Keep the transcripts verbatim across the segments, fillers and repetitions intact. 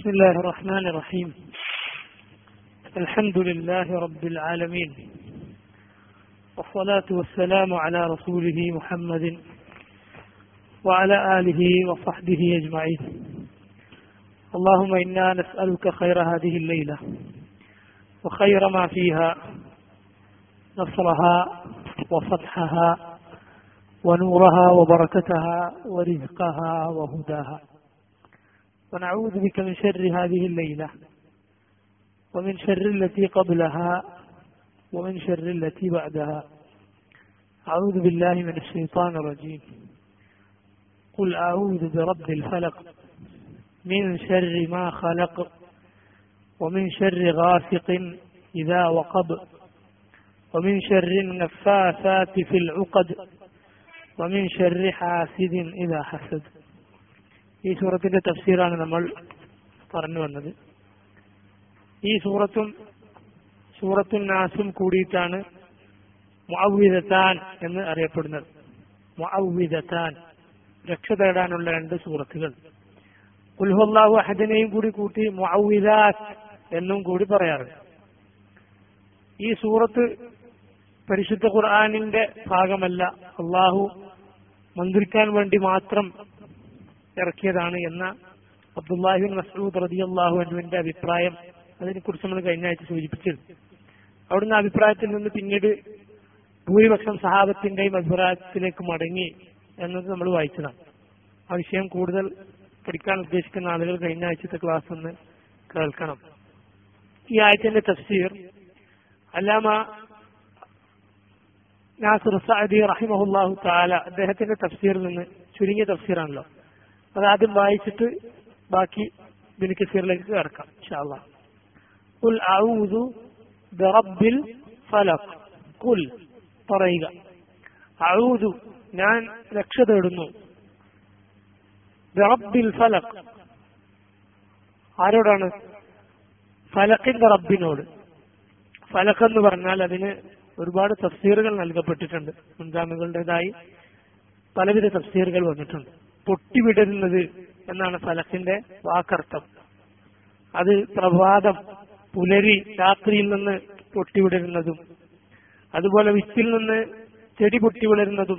بسم الله الرحمن الرحيم. الحمد لله رب العالمين، والصلاة والسلام على رسوله محمد وعلى آله وصحبه أجمعين. اللهم إنا نسألك خير هذه الليلة وخير ما فيها، نصرها وفتحها ونورها وبركتها ورزقها وهداها، ونعوذ بك من شر هذه الليلة ومن شر التي قبلها ومن شر التي بعدها. أعوذ بالله من الشيطان الرجيم. قل أعوذ برب الفلق من شر ما خلق ومن شر غاسق إذا وقب ومن شر النفاثات في العقد ومن شر حاسد إذا حسد. ഈ സൂറത്തിന്റെ തഫ്സീറാണ് നമ്മൾ പറഞ്ഞു വന്നത്. ഈ സൂറത്തും സൂറത്തുൻ നാസും കൂടിയിട്ടാണ് മുഅവ്വിദതാൻ എന്ന് അറിയപ്പെടുന്നത്. മുഅവ്വിദതാൻ, രക്ഷ തേടാനുള്ള രണ്ട് സൂറത്തുകൾ. ഖുൽ ഹുവല്ലാഹു അഹദിനെയും കൂടി കൂട്ടി മുഅവ്വിദാത്ത് എന്നും കൂടി പറയാറുണ്ട്. ഈ സൂറത്ത് പരിശുദ്ധ ഖുർആനിന്റെ ഭാഗമല്ല, അള്ളാഹു മന്ത്രിക്കാൻ വേണ്ടി മാത്രം ഇറക്കിയതാണ് എന്ന അബ്ദുല്ലാഹി ബിൻ മസ്ഊദ് റളിയല്ലാഹു അൻഹുവിന്റെ അഭിപ്രായം. അതിനെക്കുറിച്ച് നമ്മൾ കഴിഞ്ഞ ആഴ്ച സൂചിപ്പിച്ചിരുന്നു. അവിടുന്ന് അഭിപ്രായത്തിൽ നിന്ന് പിന്നീട് ഭൂരിപക്ഷം സഹാബത്തിന്റെയും അഭിപ്രായത്തിലേക്ക് മടങ്ങി എന്നത് നമ്മൾ വായിച്ചതാണ്. ആ വിഷയം കൂടുതൽ പഠിക്കാൻ ഉദ്ദേശിക്കുന്ന ആളുകൾ കഴിഞ്ഞ ആഴ്ചത്തെ ക്ലാസ് ഒന്ന് കേൾക്കണം. ഈ ആയത്തിന്റെ തഫ്സീർ അല്ലാമ നാസിർ സഅദി റഹിമഹുല്ലാഹു തആല അദ്ദേഹത്തിന്റെ തഫ്സീറിൽ നിന്ന് ചുരുങ്ങിയ തഫ്സീറാണല്ലോ, അതാദ്യം വായിച്ചിട്ട് ബാക്കി ഇബ്നു കസീറിലേക്ക് കടക്കാം ഇൻഷാ അല്ലാഹ്. ഖുൽ അഊദു ബിറബ്ബിൽ ഫലഖ്. ഖുൽ, പറയുക, അഊദു, ഞാൻ രക്ഷ തേടുന്നു, ബിറബ്ബിൽ ഫലഖ്, ആരോടാണ്? ഫലഖിന്റെ റബ്ബിനോട്. ഫലഖ് എന്ന് പറഞ്ഞാൽ അതിന് ഒരുപാട് തഫ്സീറുകൾ നൽകപ്പെട്ടിട്ടുണ്ട്. മുൻഗാമികളുടേതായി പലവിധ തഫ്സീറുകൾ വന്നിട്ടുണ്ട്. പൊട്ടിവിടരുന്നത് എന്നാണ് ഫലഖിന്റെ വാക്കർത്ഥം. അത് പ്രഭാതം, പുലരി, രാത്രിയിൽ നിന്ന് പൊട്ടിവിടരുന്നതും, അതുപോലെ വിത്തിൽ നിന്ന് ചെടി പൊട്ടിവിടരുന്നതും.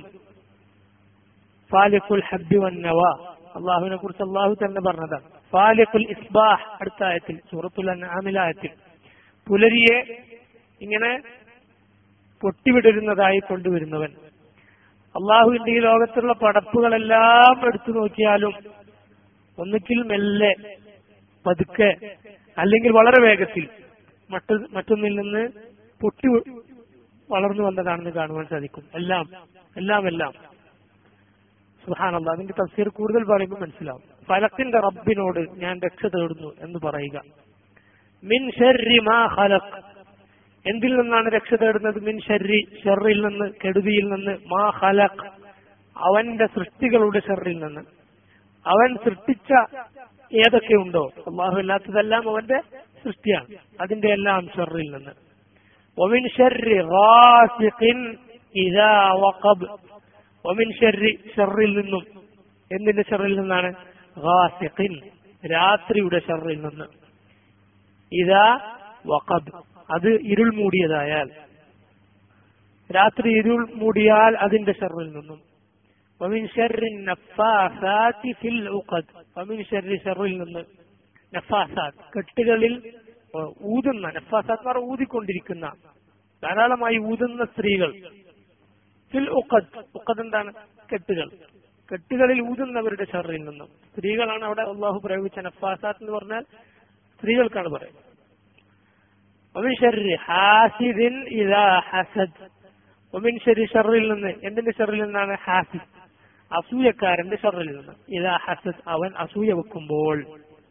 ഫാലിഖുൽ ഹബ്ബി വന്നവ, അള്ളാഹുവിനെ കുറിച്ച് അള്ളാഹു തന്നെ പറഞ്ഞതാണ്. ഫാലിഖുൽ ഇസ്ബാഹ്, അടുത്ത ആയത്തിൽ സൂറത്തുൽ അൻആമിലെ ആയത്തിൽ പുലരിയെ ഇങ്ങനെ പൊട്ടിവിടരുന്നതായി കൊണ്ടുവരുന്നവൻ. അള്ളാഹുവിന്റെ ഈ ലോകത്തുള്ള പടപ്പുകളെല്ലാം എടുത്തു നോക്കിയാലും ഒന്നുകിൽ മെല്ലെ, പതുക്കെ, അല്ലെങ്കിൽ വളരെ വേഗത്തിൽ മറ്റു മറ്റൊന്നിൽ നിന്ന് പൊട്ടി വളർന്നു വന്നതാണെന്ന് കാണുവാൻ സാധിക്കും. എല്ലാം എല്ലാം എല്ലാം സുബ്ഹാനല്ലാഹ്. അതിന്റെ തഫ്സീർ കൂടുതൽ പറയുമ്പോൾ മനസ്സിലാവും. ഫലഖിന്റെ റബ്ബിനോട് ഞാൻ രക്ഷ തേടുന്നു എന്ന് പറയുക. മിൻ ശർരി മാ ഖലഖ്, എന്തിൽ നിന്നാണ് രക്ഷ തേടുന്നത്? മിൻ ശർരി, ഷർറിൽ നിന്ന്, കെടുതിയിൽ നിന്ന്. മാ ഖലഖ്, അവന്റെ സൃഷ്ടികളുടെ ഷർറിൽ നിന്ന്. അവൻ സൃഷ്ടിച്ച ഏതൊക്കെ ഉണ്ടോ, അല്ലാഹു അല്ലാത്തതെല്ലാം അവന്റെ സൃഷ്ടിയാണ്, അതിന്റെ എല്ലാം ഷർറിൽ നിന്ന്. വമിൻ ശർരി ഗാസിഖിൻ ഇദാ വഖബ്, വമിൻ ശർരി, ഷർറിൽ നിന്നും. എന്തിന്റെ ഷർറിൽ നിന്നാണ്? ഗാസിഖിൻ, രാത്രിയുടെ ഷർറിൽ നിന്ന്. ഇദാ വഖബ്, അത് ഇരുൾ മൂടിയതായാൽ, രാത്രി ഇരുൾ മൂടിയാൽ അതിന്റെ ഷർറിൽ നിന്നും. വമിൻ ശർരി നഫാസാതി ഫിൽ ഉഖദ്, വമിൻ ശർരി, ഷർറിൽ നിന്ന്. നഫാസാത്ത്, കെട്ടുകളിൽ ഊതുന്ന, നഫാസാത്ത് എന്ന് പറഞ്ഞാൽ ഊതിക്കൊണ്ടിരിക്കുന്ന, ധാരാളമായി ഊതുന്ന സ്ത്രീകൾ. ഫിൽ ഉഖദ്, ഉഖദ് എന്താണ്? കെട്ടുകൾ. കെട്ടുകളിൽ ഊതുന്നവരുടെ ഷർറിൽ നിന്നും. സ്ത്രീകളാണ് അവിടെ അല്ലാഹു പ്രയോഗിച്ച നഫാസാത്ത് എന്ന് പറഞ്ഞാൽ സ്ത്രീകൾക്കാണ് പറയുന്നത്. വമിൻ ശർരി ഹാസിദിൻ ഇദാ ഹസദ്, വമിൻ ശർരി, ഷർറിൽ നിന്ന്. എന്തിന്റെ ഷർറിൽ നിന്നാണ്? ഹാസിദ്, അസൂയക്കാരന്റെ ഷർറിൽ നിന്ന്. ഇദാ ഹസദ്, അവൻ അസൂയ വെക്കുമ്പോൾ.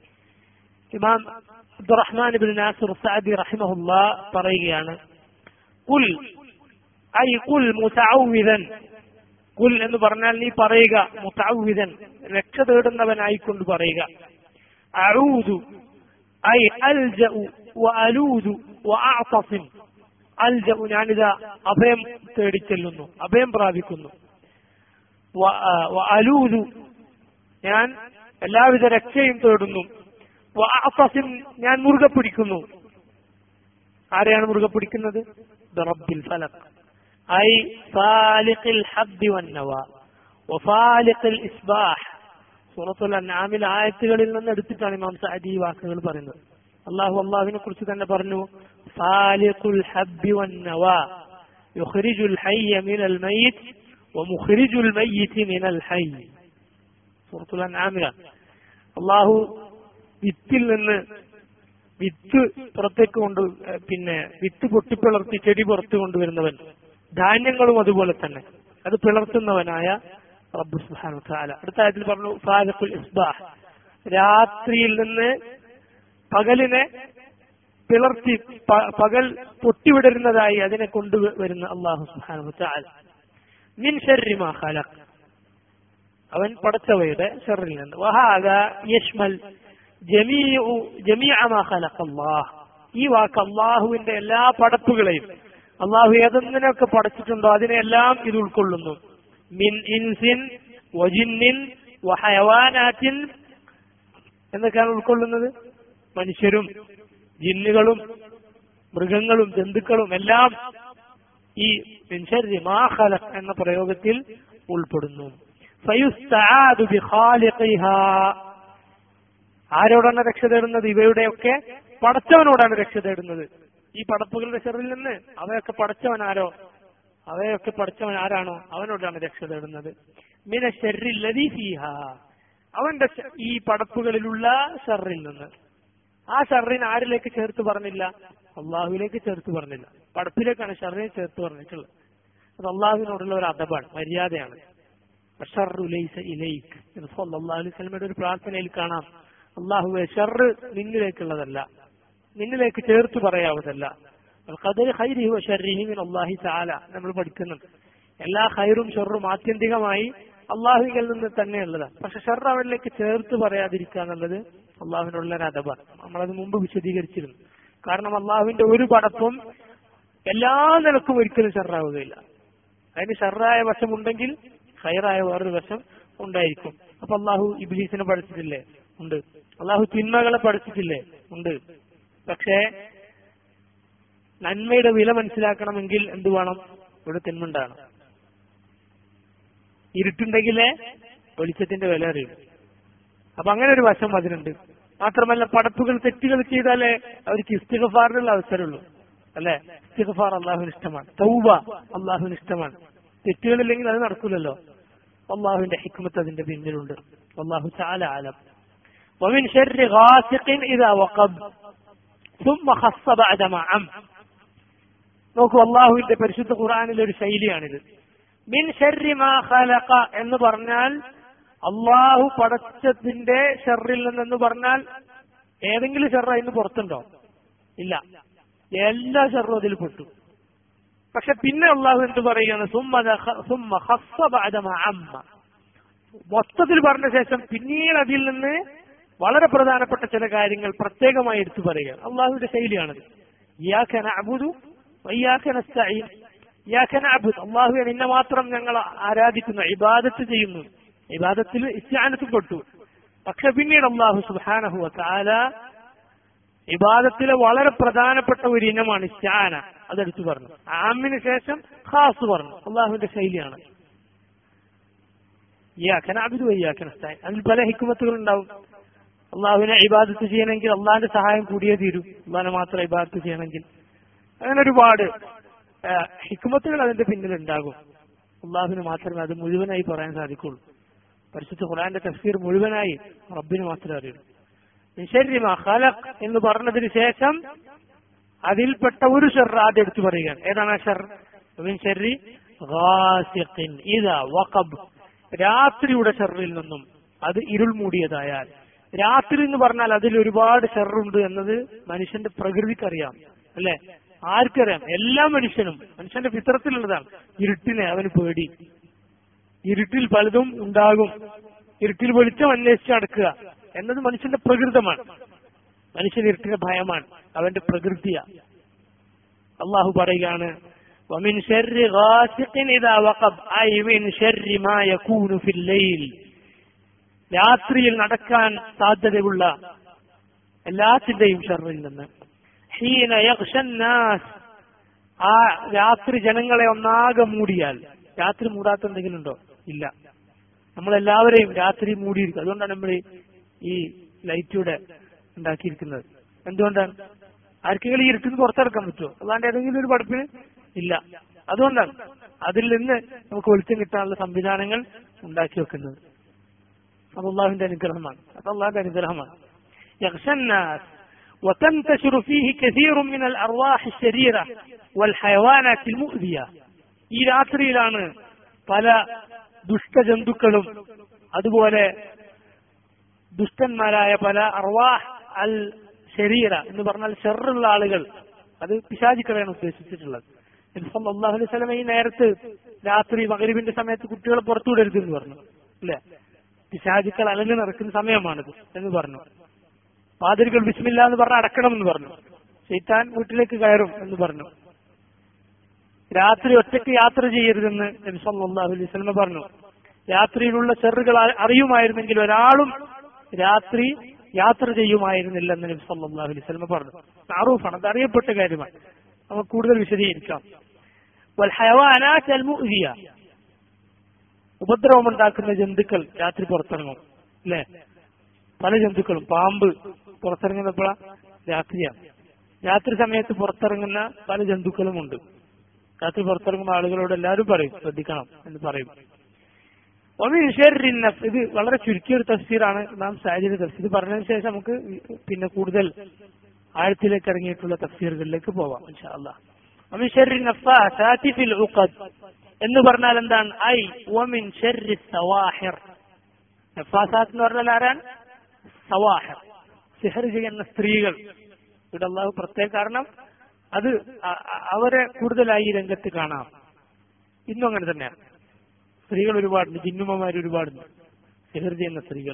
ഇമാം അബ്ദുറഹ്മാൻ ഇബ്നു നാസിർ സഅദി റഹിമഹുല്ലാഹ് പറയുകയാണ്, ഖുൽ ഐ ഖുൽ മുതഅവ്വിദൻ. ഖുൽ എന്ന് പറഞ്ഞാൽ നീ പറയുക, മുതഅവ്വിദൻ, രക്ഷ തേടുന്നവനായിക്കൊണ്ട് പറയുക. അഊദു ഐ അൽജഉ വഅലൂദു വഅഅതസിം. അൽജഉ, ഞാനിതാ അഭയം തേടിച്ചെല്ലുന്നു, അഭയം പ്രാപിക്കുന്നു. വഅലൂദു, ഞാൻ എല്ലാവിധ രക്ഷയും തേടുന്നു. വഅഅ്തസിം ഞാൻ മുറുകെ പിടിക്കുന്നു. ആരെയാണ് മുറുകെ പിടിക്കുന്നത്? ബിറബ്ബിൽ ഫലഖ് ഐ ഫാലിഖിൽ ഹബ്ബി വന്നവാ വഫാലിഖിൽ ഇസ്ബാഹ്. സൂറത്തുൽ അൻആമിൽ ആയത്തുകളിൽ നിന്ന് എടുത്തിട്ടാണ് ഇമാം സഅദി ഈ വാക്കുകൾ പറയുന്നത്. അല്ലാഹു അല്ലാഹുവിനെ കുറിച്ച് തന്നെ പറഞ്ഞു, ഫാലിഖുൽ ഹബ്ബി വന്നവാ യുഖ്രിജുൽ ഹയ്യ മിനൽ മയ്യിത്ത് വമുഖ്രിജുൽ മയ്യിത്തി മിനൽ ഹയ്യ്. സൂറത്തുൽ അൻആമിലാണ്. അല്ലാഹു വിത്തിൽ നിന്ന് വിത്ത് പുറത്തേക്ക് കൊണ്ട് പിന്നെ വിത്ത് പൊട്ടിപ്പിളർത്തി ചെടി പുറത്തു കൊണ്ടുവരുന്നവൻ, ധാന്യങ്ങളും അതുപോലെ തന്നെ അത് പിളർത്തുന്നവനായ റബ്ബ് സുബ്ഹാനഹു വതആല. അടുത്ത ആയത്തിൽ പറഞ്ഞു ഫാലിഖുൽ ഇസ്ബാഹ്, രാത്രിയിൽ നിന്ന് പകലിനെ പിളർത്തി പകൽ പൊട്ടിവിടരുന്നതായി അതിനെ കൊണ്ടുവരുന്ന അല്ലാഹു സുബ്ഹാനഹു വതആല. മിൻ ശർരി മാ ഖലഖ്, അവൻ പടച്ചവയുടെ ശർറിൽ നിന്ന്. വഹാദാ യശ്മൽ ജമീഉ ജമീഅ മാ ഖലഖ അല്ലാഹ്, ഈ വാക്ക് അല്ലാഹുവിന്റെ എല്ലാ പടപ്പുകളെയും, അല്ലാഹു ഏതൊന്നിനൊക്കെ പടച്ചിട്ടുണ്ടോ അതിനെല്ലാം ഇത് ഉൾക്കൊള്ളുന്നു. മിൻ ഇൻസിൻ വജിന്നിൻ വഹയവാനാത്തിൻ എന്നൊക്കെയാണ് ഉൾക്കൊള്ളുന്നത്. മനുഷ്യരും ജിന്നുകളും മൃഗങ്ങളും ജന്തുക്കളും എല്ലാം ഈ മിൻ ശർരി മാ ഖലഖ് എന്ന പ്രയോഗത്തിൽ ഉൾപ്പെടുന്നു. ഫയുസ്തആദു ബിഖാലിഖിഹാ, ആരോടാണ് രക്ഷ തേടുന്നത്? ഇവയുടെയൊക്കെ പടച്ചവനോടാണ് രക്ഷ തേടുന്നത്. ഈ പടപ്പുകളുടെ ശർറിൽ നിന്ന് അവയൊക്കെ പടച്ചവൻ ആരോ അവയൊക്കെ പടച്ചവൻ ആരാണോ അവനോടാണ് രക്ഷ തേടുന്നത്. മിന ശർരി ലദീ ഫീഹാ, അവന്റെ ഈ പടപ്പുകളിലുള്ള ശർറിൽ നിന്ന്. ആ ശർറിന് ആരിലേക്ക് ചേർത്ത് പറഞ്ഞില്ല? അള്ളാഹുവിലേക്ക് ചേർത്ത് പറഞ്ഞില്ല. പടപ്പിലേക്കാണ് ശർറിനെ ചേർത്ത് പറഞ്ഞിട്ടുള്ളത്. അത് അള്ളാഹുവിനോടുള്ള ഒരു അദബാണ്, മര്യാദയാണ്. യുടെ ഒരു പ്രാർത്ഥനയിൽ കാണാം, അള്ളാഹുവെ ഷർറ് നിന്നിലേക്കുള്ളതല്ല, നിന്നിലേക്ക് ചേർത്ത് പറയാവുന്നതല്ല. നമ്മൾ പഠിക്കുന്നുണ്ട് എല്ലാ ഖൈറും ഷർറും ആത്യന്തികമായി അള്ളാഹുവിൽ നിന്ന് തന്നെയുള്ളതാണ്. പക്ഷെ ഷർറ് അവനിലേക്ക് ചേർത്ത് പറയാതിരിക്കുക എന്നുള്ളത് അള്ളാഹുവിനുള്ള ഒരു അദബാണ്. നമ്മളത് മുമ്പ് വിശദീകരിച്ചിരുന്നു. കാരണം അള്ളാഹുവിന്റെ ഒരു പടപ്പും എല്ലാ നിലക്കും ഒരിക്കലും ഷർറാവുകയില്ല. അതിന് ഷർറായ വശം ഉണ്ടെങ്കിൽ ഖൈറായ വേറൊരു വശം ഉണ്ടായിരിക്കും. അപ്പൊ അള്ളാഹു ഇബ്ലീസിനെ പഠിച്ചിട്ടില്ലേ? ഉണ്ട്. അള്ളാഹു തിന്മകളെ പഠിച്ചിട്ടില്ലേ? ഉണ്ട്. പക്ഷേ നന്മയുടെ വില മനസ്സിലാക്കണമെങ്കിൽ എന്ത് വേണം? ഇവിടെ തിന്മണ്ടാണ്. ഇരുട്ടുണ്ടെങ്കിലേ വെളിച്ചത്തിന്റെ വില അറിയും. അപ്പൊ അങ്ങനെ ഒരു വശം അതിനുണ്ട്. മാത്രമല്ല പടപ്പുകൾ തെറ്റുകൾ ചെയ്താലേ അവർക്ക് ഇസ്തിഗ്ഫാറിനുള്ള അവസരമുള്ളൂ. അല്ലെ? ഇസ്തിഗ്ഫാർ അള്ളാഹുവിന് ഇഷ്ടമാണ്, തൗബ അള്ളാഹുവിന് ഇഷ്ടമാണ്. തെറ്റുകളില്ലെങ്കിൽ അത് നടക്കൂലല്ലോ. അള്ളാഹുവിന്റെ ഹിക്മത്ത് അതിന്റെ പിന്നിലുണ്ട്. അല്ലാഹു തആല അലം. വമിൻ ശർരി ഗാസിഖിൻ ഇദാ വഖബ് ثم خص بعد ما عم. നോക്കൂ, അള്ളാഹുവിന്റെ പരിശുദ്ധ ഖുർആനിലെ ഒരു ശൈലിയാണിത്. മിൻ ശർരി മാ ഖലഖ എന്ന് പറഞ്ഞാൽ അള്ളാഹു പടച്ചതിന്റെ ഷർറിൽ നിന്നെന്ന് പറഞ്ഞാൽ ഏതെങ്കിലും ഷർറ് അതിന് പുറത്തുണ്ടോ? ഇല്ല, എല്ലാ ഷർറും അതിൽ പെട്ടു. പക്ഷെ പിന്നെ അള്ളാഹു എന്ത് പറയുകയാണ്? മൊത്തത്തിൽ പറഞ്ഞ ശേഷം പിന്നീട് അതിൽ നിന്ന് വളരെ പ്രധാനപ്പെട്ട ചില കാര്യങ്ങൾ പ്രത്യേകമായി എടുത്തു പറയുകയാണ്. അള്ളാഹുവിന്റെ ശൈലിയാണത്. ഇയ്യാക നഅ്ബുദു വഇയ്യാക നസ്തഈൻ. ഇയ്യാക നഅ്ബുദു, അള്ളാഹുവെ നിന്നെ മാത്രം ഞങ്ങൾ ആരാധിക്കുന്നു, ഇബാദത്ത് ചെയ്യുന്നു. ഇബാദത്തിൽ ഇസ്തിആനത്തും പെട്ടു. പക്ഷെ പിന്നീട് അള്ളാഹു സുബ്ഹാനഹു വതആല ഇബാദത്തിലെ വളരെ പ്രധാനപ്പെട്ട ഒരു ഇനമാണ് ഇസ്തിആന, അതെടുത്തു പറഞ്ഞു. ആമിന് ശേഷം ഖാസ് പറഞ്ഞു. അള്ളാഹുവിന്റെ ശൈലിയാണ്. ഇയ്യാക നഅ്ബുദു വഇയ്യാക നസ്തഈൻ. അതിൽ പല ഹിക്മത്തുകൾ ഉണ്ടാവും. അള്ളാഹുവിനെ ഇബാദത്ത് ചെയ്യണമെങ്കിൽ അള്ളാഹിന്റെ സഹായം കൂടിയേ തീരൂ. അള്ളാഹിനെ മാത്രം ഇബാദത്ത് ചെയ്യണമെങ്കിൽ അങ്ങനെ ഒരുപാട് ഹിക്മത്തുകൾ അതിന്റെ പിന്നിലുണ്ടാകും. അള്ളാഹുവിന് മാത്രമേ അത് മുഴുവനായി പറയാൻ സാധിക്കുള്ളൂ. പരിശുദ്ധ ഖുർആന്റെ തഫ്സീർ മുഴുവനായി റബ്ബിന് മാത്രമേ അറിയൂ. മിൻ ശർരി മാ ഖലഖ് എന്ന് പറഞ്ഞതിന് ശേഷം അതിൽപ്പെട്ട ഒരു ഷർറ് ആദ്യം എടുത്തു പറയുകയാണ്. ഏതാണ് ആ ഷർറ്? മിൻ ശർരി ഗാസിഖിൻ ഇദാ വഖബ്, രാത്രിയുടെ ഷർറിൽ നിന്നും. അത് ഇരുൾ മൂടിയതായാൽ. രാത്രി എന്ന് പറഞ്ഞാൽ അതിൽ ഒരുപാട് ഷർറുണ്ട് എന്നത് മനുഷ്യന്റെ പ്രകൃതിക്കറിയാം, അല്ലെ? ആർക്കറിയാം? എല്ലാ മനുഷ്യനും, മനുഷ്യന്റെ ഫിത്രത്തിലുള്ളതാണ്. ഇരുട്ടിനെ അവന് പേടി. ഇരുട്ടിൽ പലതും ഉണ്ടാകും. ഇരുട്ടിൽ വെളിച്ചം അന്വേഷിച്ച് നടക്കുക എന്നത് മനുഷ്യന്റെ പ്രകൃതമാണ്. മനുഷ്യൻ ഇരുട്ടിന്റെ ഭയമാണ്, അവന്റെ പ്രകൃതിയാ. അള്ളാഹു പറയുകയാണ്, വമിൻ ശർരി ഗാസിഖിൻ ഇദാ വഖബ് ഐ മിൻ ശർരി മാ യകൂനു ഫിൽ ലൈൽ. രാത്രിയിൽ നടക്കാൻ സാധ്യതയുള്ള എല്ലാത്തിന്റെയും ഷർറിൽ നിന്ന്. ഹീന യഗ്ഷന്നാസ്, ആ രാത്രി ജനങ്ങളെ ഒന്നാകെ മൂടിയാൽ. രാത്രി മൂടാത്ത എന്തെങ്കിലും ഉണ്ടോ? ഇല്ല. നമ്മളെല്ലാവരെയും രാത്രി മൂടിയിരിക്കും. അതുകൊണ്ടാണ് നമ്മൾ ഈ ലൈറ്റൂടെ ഉണ്ടാക്കിയിരിക്കുന്നത്. എന്തുകൊണ്ടാണ്? ആർക്കെങ്കിലും ഈ ഇരുട്ടിന് പുറത്തിറക്കാൻ പറ്റുമോ? അല്ലാണ്ട് ഏതെങ്കിലും ഒരു പഠിപ്പിന് ഇല്ല. അതുകൊണ്ടാണ് അതിൽ നിന്ന് നമുക്ക് വെളിച്ചം കിട്ടാനുള്ള സംവിധാനങ്ങൾ ഉണ്ടാക്കി വെക്കുന്നത്. അത് അള്ളാഹുവിന്റെ അനുഗ്രഹമാണ്. അത് അള്ളാഹുന്റെ അനുഗ്രഹമാണ്. യഗ്ഷന്നാസ് وتنتشر فيه كثير من الأرواح الشريرة والحيوانات المؤذية. ഈ രാത്രിയിലാണ് പല ദുഷ്ടജന്തുക്കളും അതുപോലെ ദുഷ്ടന്മാരായ പല അർവാഹ് അൽ ശരീര എന്ന് പറഞ്ഞാൽ ഷർറുള്ള ആളുകൾ, അത് പിശാചുക്കളെയാണ് ഉദ്ദേശിച്ചിട്ടുള്ളത്. നബി സല്ലല്ലാഹു അലൈഹി വസല്ലം ഈ നേരത്ത് രാത്രി മഗ്‌രിബിന്റെ സമയത്ത് കുട്ടികളെ പുറത്തുവിടരുത് എന്ന് പറഞ്ഞു. അല്ലെ? പിശാചുക്കൾ അലഞ്ഞു നടക്കുന്ന സമയമാണിത് എന്ന് പറഞ്ഞു. പാതിരികൾ ബിസ്മില്ലാ എന്ന് പറഞ്ഞ് അടക്കണം എന്ന് പറഞ്ഞു. ശൈത്താൻ വീട്ടിലേക്ക് കയറും എന്ന് പറഞ്ഞു. രാത്രി ഒറ്റയ്ക്ക് യാത്ര ചെയ്യരുതെന്ന് നബി സല്ലല്ലാഹു അലൈഹി വസല്ലം പറഞ്ഞു. രാത്രിയിലുള്ള ഷർറുകൾ അറിയുമായിരുന്നെങ്കിൽ ഒരാളും രാത്രി യാത്ര ചെയ്യുമായിരുന്നില്ല എന്ന് നബി സല്ലല്ലാഹു അലൈഹി വസല്ലം പറഞ്ഞു. മഅറൂഫാണ്, അത് അറിയപ്പെട്ട കാര്യമാണ്. നമുക്ക് കൂടുതൽ വിശദീകരിക്കാം. വൽ ഹയവാനാത്ത് അൽ മുഅ്ദിയ, ഉപദ്രവമുണ്ടാക്കുന്ന ജന്തുക്കൾ രാത്രി പുറത്തിറങ്ങും. അല്ലെ? പല ജന്തുക്കളും, പാമ്പ് പുറത്തിറങ്ങുന്നപ്പോഴാ രാത്രിയാണ്. രാത്രി സമയത്ത് പുറത്തിറങ്ങുന്ന പല ജന്തുക്കളുമുണ്ട്. രാത്രി പുറത്തിറങ്ങുന്ന ആളുകളോട് എല്ലാവരും പറയും ശ്രദ്ധിക്കണം എന്ന് പറയും. ഇത് വളരെ ചുരുക്കിയ ഒരു തഫ്സീറാണ്. നാം സാഹചര്യ തഫ്സീർ ഇത് പറഞ്ഞതിന് ശേഷം നമുക്ക് പിന്നെ കൂടുതൽ ആഴത്തിലേക്ക് ഇറങ്ങിയിട്ടുള്ള തഫ്സീറുകളിലേക്ക് പോവാം ഇൻഷാ അല്ലാഹ്. വമിൻ ശർരി നഫ്ഫാസാതി ഫിൽ ഉഖദ് എന്ന് പറഞ്ഞാൽ എന്താണ്? ഐ വമിൻ ശർരി സവാഹിർ. നഫ്ഫാസാത്ത് എന്ന് പറഞ്ഞാൽ ആരാണ്? സവാഹിർ, സിഹർ ചെയ്യുന്ന സ്ത്രീകൾ. ഇവിടെ അല്ലാഹു പ്രത്യേക കാരണം അത് അവരെ കൂടുതലായി രംഗത്ത് കാണാം. ഇന്നും അങ്ങനെ തന്നെയാണ്. സ്ത്രീകൾ ഒരുപാടുണ്ട്, ജിന്നുമ്മമാർ ഒരുപാടുണ്ട്, സിഹർ ചെയ്യുന്ന സ്ത്രീകൾ.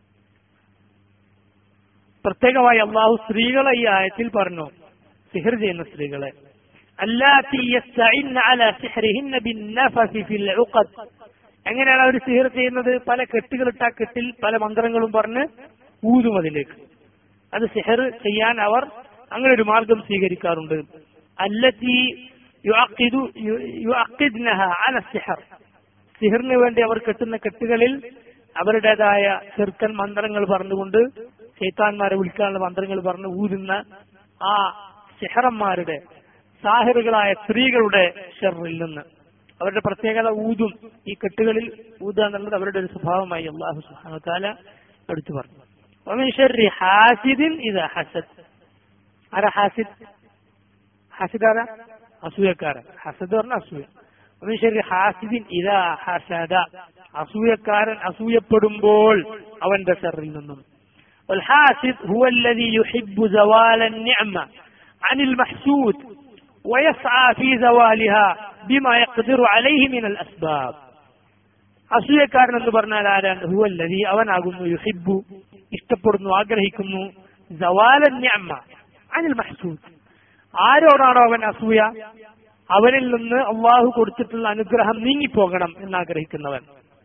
പ്രത്യേകമായി അള്ളാഹു സ്ത്രീകളെ ഈ ആയത്തിൽ പറഞ്ഞു, സിഹർ ചെയ്യുന്ന സ്ത്രീകളെ. അല്ലാത്തി യസ്തഇന്ന അലാ സിഹ്രിഹിന്ന ബിന്നഫസി ഫിൽ ഉഖദ്. എങ്ങനെയാണ് അവർ സിഹർ ചെയ്യുന്നത്? പല കെട്ടുകളിട്ട കെട്ടിൽ പല മന്ത്രങ്ങളും പറഞ്ഞ് ഊതും അതിലേക്ക്. അത് സിഹർ ചെയ്യാൻ അവർ അങ്ങനെ ഒരു മാർഗം സ്വീകരിക്കാറുണ്ട്. അല്ലത്തി യുഅഖിദു യുഅഖിദ്നഹ അലാ സിഹർ. സിഹറിന് വേണ്ടി അവർ കെട്ടുന്ന കെട്ടുകളിൽ അവരുടേതായ ചെറുക്കൻ മന്ത്രങ്ങൾ പറഞ്ഞുകൊണ്ട്, ശൈത്താന്മാരെ വിളിക്കാനുള്ള മന്ത്രങ്ങൾ പറഞ്ഞ് ഊതുന്ന ആ സിഹറന്മാരുടെ, സാഹിറുകളായ സ്ത്രീകളുടെ ഷർറിൽ നിന്ന് അവരുടെ പ്രത്യേകത ഊതും. ഈ കെട്ടുകളിൽ ഊതുക എന്നുള്ളത് അവരുടെ ഒരു സ്വഭാവമായി അല്ലാഹു സുബ്ഹാനഹു വ തആല എടുത്തു പറഞ്ഞു. വമിൻ ശർരി ഹാസിദിൻ ഇദാ ഹസദ്. ആരാ ഹാസിദ്? ഹാസിദ് ആരാ? അസൂയക്കാരൻ. ഹസദ് പറഞ്ഞ അസൂയ. വമിൻ ശർരി ഹാസിദിൻ ഇദാ ഹസദ. അസൂയക്കാരൻ അസൂയപ്പെടുമ്പോൾ അവന്റെ ഷർറിൽ നിന്നും. വൽ ഹാസിദ് ഹുവ അല്ലദീ യുഹിബ്ബു സവാല അൻ-നിഅമ അനിൽ മഹ്സൂദ് വയസ്ആ ഫീ സവാലിഹാ ബിമാ യഖ്ദിറു അലൈഹി മിനൽ അസ്ബാബ്. അസൂയക്കാരൻ എന്ന് പറഞ്ഞാൽ ആരാണ്? ഹുവ അല്ലദീ, അവനാകുന്നു, യുഹിബ്ബു ഇഷ്ടപ്പെടുന്നു, ആഗ്രഹിക്കുന്നു, സവാല അൻ-നിഅമ അനിൽ മഹ്സൂദ്. ആരോടാണോ അവൻ അസൂയ? അവനിൽ നിന്ന് അള്ളാഹു കൊടുത്തിട്ടുള്ള അനുഗ്രഹം നീങ്ങിപ്പോകണം എന്നാഗ്രഹിക്കുന്നവൻ.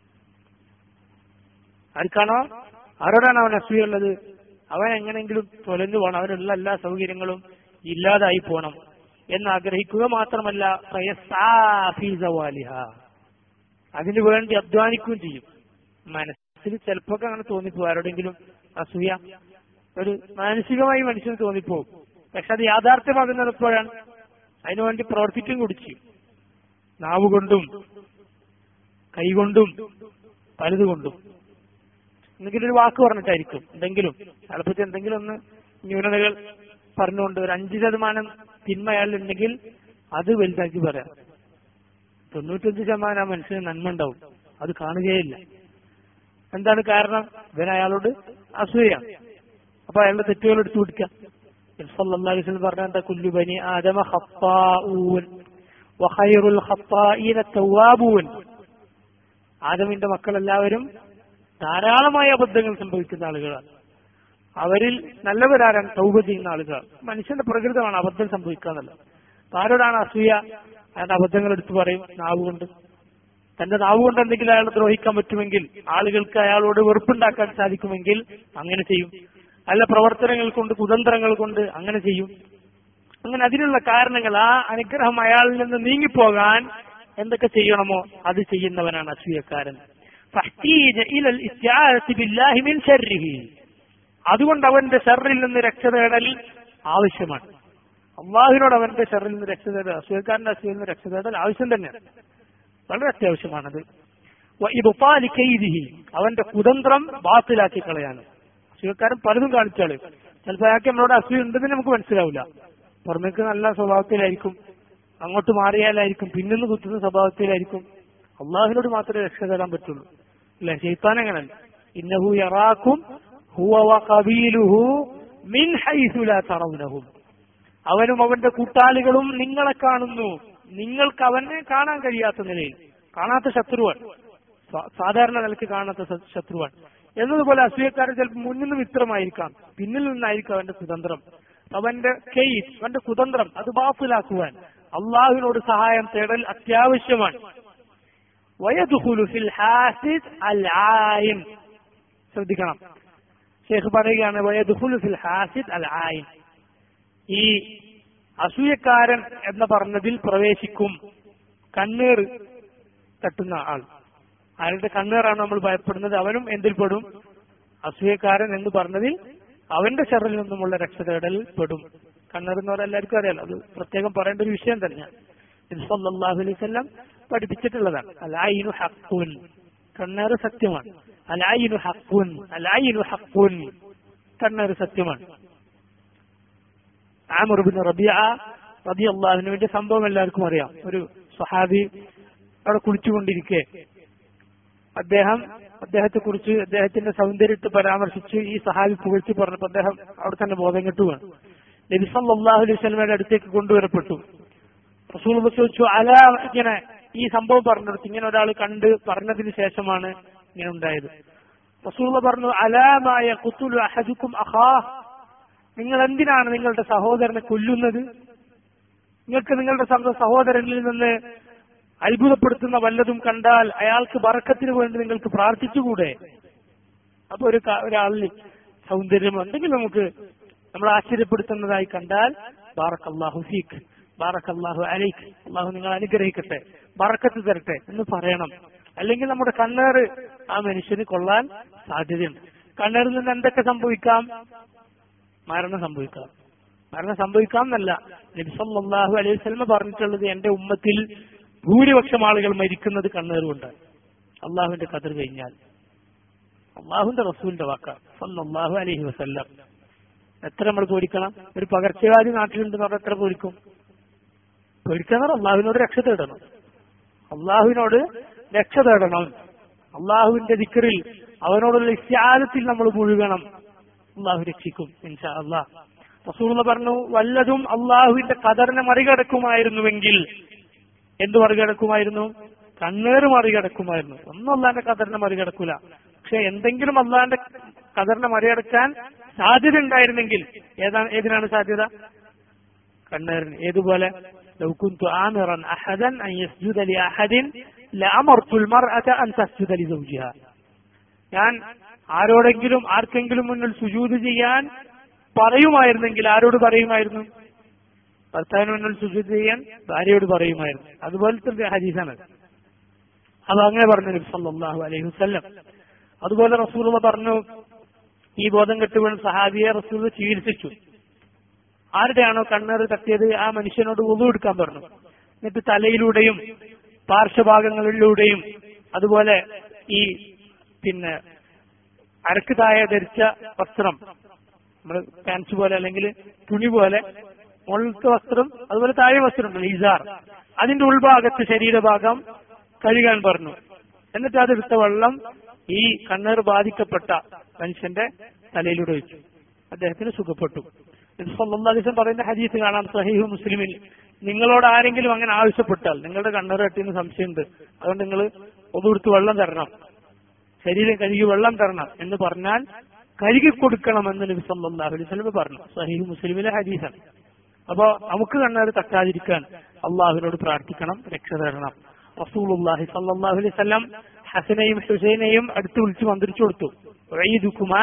ആർക്കാണോ, ആരോടാണ് അവൻ അസൂയുള്ളത്? അവൻ എങ്ങനെയെങ്കിലും തൊലഞ്ഞു പോകണം, അവനുള്ള എല്ലാ സൗകര്യങ്ങളും ഇല്ലാതായി പോകണം എന്നാഗ്രഹിക്കുക മാത്രമല്ല, അതിനു വേണ്ടി അധ്വാനിക്കുകയും ചെയ്യും. മനസ്സിൽ ചിലപ്പോ അങ്ങനെ തോന്നിപ്പോ ആരോടെങ്കിലും അസൂയ ഒരു മാനസികമായി മനുഷ്യന് തോന്നിപ്പോവും. പക്ഷെ അത് യാഥാർത്ഥ്യമാകുന്നത് എപ്പോഴാണ്? അതിനുവേണ്ടി പ്രവർത്തിക്കും കൂടി ചെയ്യും. നാവുകൊണ്ടും കൈകൊണ്ടും പലതുകൊണ്ടും. എന്തെങ്കിലും ഒരു വാക്ക് പറഞ്ഞിട്ടായിരിക്കും, എന്തെങ്കിലും ചിലപ്പോൾ എന്തെങ്കിലും ഒന്ന് ന്യൂനതകൾ പറഞ്ഞുകൊണ്ട് ഒരു അഞ്ച് ശതമാനം തിന്മ അയാളുണ്ടെങ്കിൽ അത് വലുതാക്കി പറയാം. തൊണ്ണൂറ്റഞ്ച് ശതമാനം മനുഷ്യന് നന്മ ഉണ്ടാവും, അത് കാണുകയില്ല. എന്താണ് കാരണം? ഇവൻ അയാളോട് അസൂയാണ്. അപ്പൊ അയാളുടെ തെറ്റുകൾ എടുത്തു പിടിക്കാം. സല്ലല്ലാഹു അലൈഹി വസല്ലം പറഞ്ഞ എന്താ? കുല്ലു ബനി ആദമ ഖത്താഊൻ വഖൈറുൽ ഖത്താഈന തവ്വാബൂൻ. ആദമിന്റെ മക്കൾ എല്ലാവരും ധാരാളമായ അബദ്ധങ്ങൾ സംഭവിക്കുന്ന ആളുകളാണ്. അവരിൽ നല്ലവരാരാണ്? തൗബ ചെയ്യുന്ന ആളുകളാണ്. മനുഷ്യന്റെ പ്രകൃതമാണ് അബദ്ധം സംഭവിക്കുക എന്നുള്ളത്. ആരോടാണ് അസൂയ? അയാളുടെ അബദ്ധങ്ങൾ എടുത്തു പറയും നാവുകൊണ്ട്. തന്റെ നാവുകൊണ്ട് എന്തെങ്കിലും അയാളെ ദ്രോഹിക്കാൻ പറ്റുമെങ്കിൽ, ആളുകൾക്ക് അയാളോട് വെറുപ്പുണ്ടാക്കാൻ സാധിക്കുമെങ്കിൽ അങ്ങനെ ചെയ്യും. അല്ല പ്രവർത്തനങ്ങൾ കൊണ്ട് കുതന്ത്രങ്ങൾ കൊണ്ട് അങ്ങനെ ചെയ്യും. അങ്ങനെ അതിനുള്ള കാരണങ്ങൾ, ആ അനുഗ്രഹം അയാളിൽ നിന്ന് നീങ്ങിപ്പോകാൻ എന്തൊക്കെ ചെയ്യണമോ അത് ചെയ്യുന്നവനാണ് അസൂയക്കാരൻ. അതുകൊണ്ട് അവന്റെ ഷർറിൽ നിന്ന് രക്ഷ തേടൽ ആവശ്യമാണ്. അള്ളാഹുവിനോട് അവന്റെ ഷർറിൽ നിന്ന് രക്ഷ തേടൽ, അസൂയക്കാരന്റെ അസൂയയിൽ നിന്ന് രക്ഷ തേടൽ ആവശ്യം തന്നെയാണ്, വളരെ അത്യാവശ്യമാണത്. അവന്റെ കുതന്ത്രം ബാത്തിലാക്കി കളയാണ്. അസൂയക്കാരൻ പലതും കാണിച്ചാള്, ചിലപ്പോൾ അയാൾക്ക് നമ്മളോട് അസൂയ ഉണ്ടെന്ന് നമുക്ക് മനസ്സിലാവില്ല. പുറമേക്ക് നല്ല സ്വഭാവത്തിലായിരിക്കും, അങ്ങോട്ട് മാറിയാലായിരിക്കും, പിന്നിന്ന് കുത്തുന്ന സ്വഭാവത്തിലായിരിക്കും. അള്ളാഹുവിനോട് മാത്രമേ രക്ഷ തേടാൻ പറ്റുള്ളൂ. അല്ലെ, ശൈത്താൻ അങ്ങനല്ല. ഇന്നഹു യറാക്കും ഹുവ വഖബീലുഹു മിൻ ഹൈസു ലാ തറൗനഹും. അവനും അവന്റെ കൂട്ടാളികളും നിങ്ങളെ കാണുന്നു, നിങ്ങൾക്ക് അവനെ കാണാൻ കഴിയാത്ത നിലയിൽ. കാണാത്ത ശത്രുവാൻ, സാധാരണ നിലയ്ക്ക് കാണാത്ത ശത്രുവാൻ എന്നതുപോലെ അസൂയക്കാരൻ ചിലപ്പോൾ മുന്നിൽ നിന്ന് മിത്രമായിരിക്കാം, പിന്നിൽ നിന്നായിരിക്കും അവന്റെ കുതന്ത്രം. അവന്റെ കെയ്സ്, അവന്റെ കുതന്ത്രം അത് ബാത്തിലാക്കുവാൻ അള്ളാഹുവിനോട് സഹായം തേടൽ അത്യാവശ്യമാണ്. വയദ്ഖുലു ഫിൽ ഹാസിദ് അൽ ആയിൻ. ശ്രദ്ധിക്കണം, ശേഖ് പറയുകയാണ് വയദ്ഖുലു ഫിൽ ഹാസിദ് അൽ ആയിൻ. ഈ അസൂയക്കാരൻ എന്ന് പറഞ്ഞതിൽ പ്രവേശിക്കും കണ്ണീർ തട്ടുന്ന ആൾ. ആരുടെ കണ്ണീറാണ് നമ്മൾ ഭയപ്പെടുന്നത്, അവനും എന്തിൽ പെടും? അസൂയക്കാരൻ എന്ന് പറഞ്ഞതിൽ അവന്റെ ഷർറിൽ നിന്നുമുള്ള രക്ഷ തേടൽ പെടും. കണ്ണീർ എന്ന് പറഞ്ഞാൽ എല്ലാവർക്കും അറിയാലോ, അത് പ്രത്യേകം പറയേണ്ട ഒരു വിഷയം തന്നെയാണ്. നബി സല്ലല്ലാഹു അലൈഹി വസല്ലം പഠിപ്പിച്ചിട്ടുള്ളതാണ്. അൽഐനു ഹഖ്ഖുൻ, കണ്ണീർ സത്യമാണ്. അൽഐനു ഹഖ്ഖുൻ, അൽഐനു ഹഖ്ഖുൻ, കണ്ണീർ സത്യമാണ്. ആമിർ ഇബ്നു റബീഅ റളിയല്ലാഹു അൻഹുവിന്റെ സംഭവം എല്ലാവർക്കും അറിയാം. ഒരു സ്വഹാബി അവിടെ കുളിച്ചുകൊണ്ടിരിക്കെ അദ്ദേഹം അദ്ദേഹത്തെ കുറിച്ച് അദ്ദേഹത്തിന്റെ സൗന്ദര്യത്തെ പരാമർശിച്ച് ഈ സഹാബി പുകഴ്ത്തി പറഞ്ഞപ്പോൾ അദ്ദേഹം അവിടെ തന്നെ ബോധം കെട്ടുകയാണ്. നബി സല്ലല്ലാഹു അലൈഹി വസല്ലമയുടെ അടുത്തേക്ക് കൊണ്ടുവരപ്പെട്ടു. റസൂൽ ചോദിച്ചു, അലാ, ഇങ്ങനെ ഈ സംഭവം പറഞ്ഞെടുത്ത് ഇങ്ങനെ ഒരാൾ കണ്ട് പറഞ്ഞതിന് ശേഷമാണ് ഇങ്ങനെ ഉണ്ടായത്. റസൂൽ പറഞ്ഞു, അലാമായ ഖുതുലു അഹദുക്കും അഖാഹ്, നിങ്ങൾ എന്തിനാണ് നിങ്ങളുടെ സഹോദരനെ കൊല്ലുന്നത്? നിങ്ങൾക്ക് നിങ്ങളുടെ സ്വന്തം സഹോദരനിൽ നിന്ന് അത്ഭുതപ്പെടുത്തുന്ന വല്ലതും കണ്ടാൽ അയാൾക്ക് ബറക്കത്തിന് വേണ്ടി നിങ്ങൾക്ക് പ്രാർത്ഥിച്ചുകൂടെ? അപ്പൊ ഒരു ഒരാളിൽ സൗന്ദര്യം എന്തെങ്കിലും നമുക്ക് നമ്മൾ ആശ്ചര്യപ്പെടുത്തുന്നതായി കണ്ടാൽ ബാറക്കല്ലാഹു ഫീക്ക്, ബാറക്കല്ലാഹു അലൈക്ക്, അള്ളാഹു നിങ്ങൾ അനുഗ്രഹിക്കട്ടെ, ബറക്കത്ത് തരട്ടെ എന്ന് പറയണം. അല്ലെങ്കിൽ നമ്മുടെ കണ്ണേറ് ആ മനുഷ്യന് കൊള്ളാൻ സാധ്യതയുണ്ട്. കണ്ണേറിൽ നിന്ന് എന്തൊക്കെ സംഭവിക്കാം? മരണം സംഭവിക്കാം. മരണം സംഭവിക്കാം എന്നല്ല, നബി സല്ലല്ലാഹു അലൈഹി വസല്ലം പറഞ്ഞിട്ടുള്ളത്, എന്റെ ഉമ്മത്തിൽ ഭൂരിപക്ഷം ആളുകൾ മരിക്കുന്നത് കണ്ണേറ് കൊണ്ടാണ്. അള്ളാഹുവിന്റെ ഖദർ കഴിഞ്ഞാൽ. അള്ളാഹുവിന്റെ റസൂലിന്റെ വാക്കാണ് സല്ലല്ലാഹു അലൈഹി വസല്ലം. എത്ര നമ്മൾ പേടിക്കണം? ഒരു പകർച്ചവ്യാധി നാട്ടിലുണ്ടെന്ന് പറഞ്ഞാൽ എത്ര പേടിക്കും? പേടിക്കാന്ന് അള്ളാഹുവിനോട് രക്ഷ തേടണം. അള്ളാഹുവിനോട് രക്ഷ തേടണം. അള്ളാഹുവിന്റെ ദിക്റിൽ അവനോടുള്ള ഇസ്തിആനത്തിൽ നമ്മൾ മുഴുകണം. അള്ളാഹു രക്ഷിക്കും ഇൻഷാ അള്ളാഹ്. റസൂലുള്ളാഹി പറഞ്ഞു, വല്ലതും അള്ളാഹുവിന്റെ ഖദറിനെ മറികടക്കുമായിരുന്നുവെങ്കിൽ എന്ത് മറികടക്കുമായിരുന്നു? കണ്ണേറ് മറികടക്കുമായിരുന്നു. ഒന്നും അള്ളാന്റെ ഖദറിനെ മറികടക്കൂല. പക്ഷെ എന്തെങ്കിലും അള്ളാന്റെ ഖദറിനെ മറികടക്കാൻ സാധ്യത ഉണ്ടായിരുന്നെങ്കിൽ ഏതാണ് ഏതിനാണ് സാധ്യത? കണ്ണേറിന്. ഏതുപോലെ? ലൗ കുന്തു ആമിറൻ അഹദൻ അൻ യസ്ജുദ ലി അഹദിൻ ലഅമർതുൽ മർഅത അൻ തസ്ജുദ ലി സൗജിഹാ. ഞാൻ ആരോടെങ്കിലും ആർക്കെങ്കിലും മുന്നിൽ സുജൂദ് ചെയ്യാൻ പറയുമായിരുന്നെങ്കിൽ ആരോട് പറയുമായിരുന്നു? ഭർത്താവിന് മുന്നിൽ സുജൂദ് ചെയ്യാൻ ഭാര്യയോട് പറയുമായിരുന്നു. അതുപോലത്തെ ഹദീസാണ്. അത് അങ്ങനെ പറഞ്ഞു നബി സല്ലല്ലാഹു അലൈഹി വസല്ലം. അതുപോലെ റസൂലുള്ളാഹി പറഞ്ഞു, ഈ ബോധം കെട്ടുവീണ സഹാബിയെ റസൂൽ ചികിത്സിച്ചു. ആരുടെയാണോ കണ്ണേറ് തട്ടിയത് ആ മനുഷ്യനോട് വുളു എടുക്കാൻ പറഞ്ഞു. എന്നിട്ട് തലയിലൂടെയും പാർശ്വഭാഗങ്ങളിലൂടെയും അതുപോലെ ഈ പിന്നെ അരക്ക് താഴെ ധരിച്ച വസ്ത്രം, നമ്മൾ പാൻസ് പോലെ അല്ലെങ്കിൽ തുണി പോലെ മുകളിലത്തെ വസ്ത്രം, അതുപോലെ താഴെ വസ്ത്രം ഇസാർ, അതിന്റെ ഉൾഭാഗത്ത് ശരീരഭാഗം കഴുകാൻ പറഞ്ഞു. എന്നിട്ട് അതെടുത്ത വെള്ളം ഈ കണ്ണേർ ബാധിക്കപ്പെട്ട മനുഷ്യന്റെ തലയിലൂടെ ഒഴിച്ചു. അദ്ദേഹത്തിന് സുഖപ്പെട്ടു. സല്ലല്ലാഹു അലൈഹി വസല്ലം പറയുന്ന ഹദീസ് കാണാം സഹീഹ് മുസ്ലിമിൽ. നിങ്ങളോട് ആരെങ്കിലും അങ്ങനെ ആവശ്യപ്പെട്ടാൽ, നിങ്ങളുടെ കണ്ണേർ തട്ടിയെന്ന് സംശയമുണ്ട്, അതുകൊണ്ട് നിങ്ങൾ ഒതുകൊടുത്ത് വെള്ളം തരണം, ശരീരം കഴുകി വെള്ളം തരണം എന്ന് പറഞ്ഞാൽ കഴുകി കൊടുക്കണമെന്ന് നബി സല്ലല്ലാഹു അലൈഹി വസല്ലം പറഞ്ഞു. സഹീഹ് മുസ്ലിമിലെ ഹദീസാണ്. അപ്പോ നമുക്ക് കണ്ണേർ തട്ടാതിരിക്കാൻ അള്ളാഹുവിനോട് പ്രാർത്ഥിക്കണം, രക്ഷ തരണം. റസൂലുള്ളാഹി സല്ലല്ലാഹു അലൈഹി വസല്ലം ഹസനെയും ഹുസൈനെയും അടുത്ത് വിളിച്ച് മന്ത്രിച്ചു കൊടുത്തു. ഉഈദുകുമാ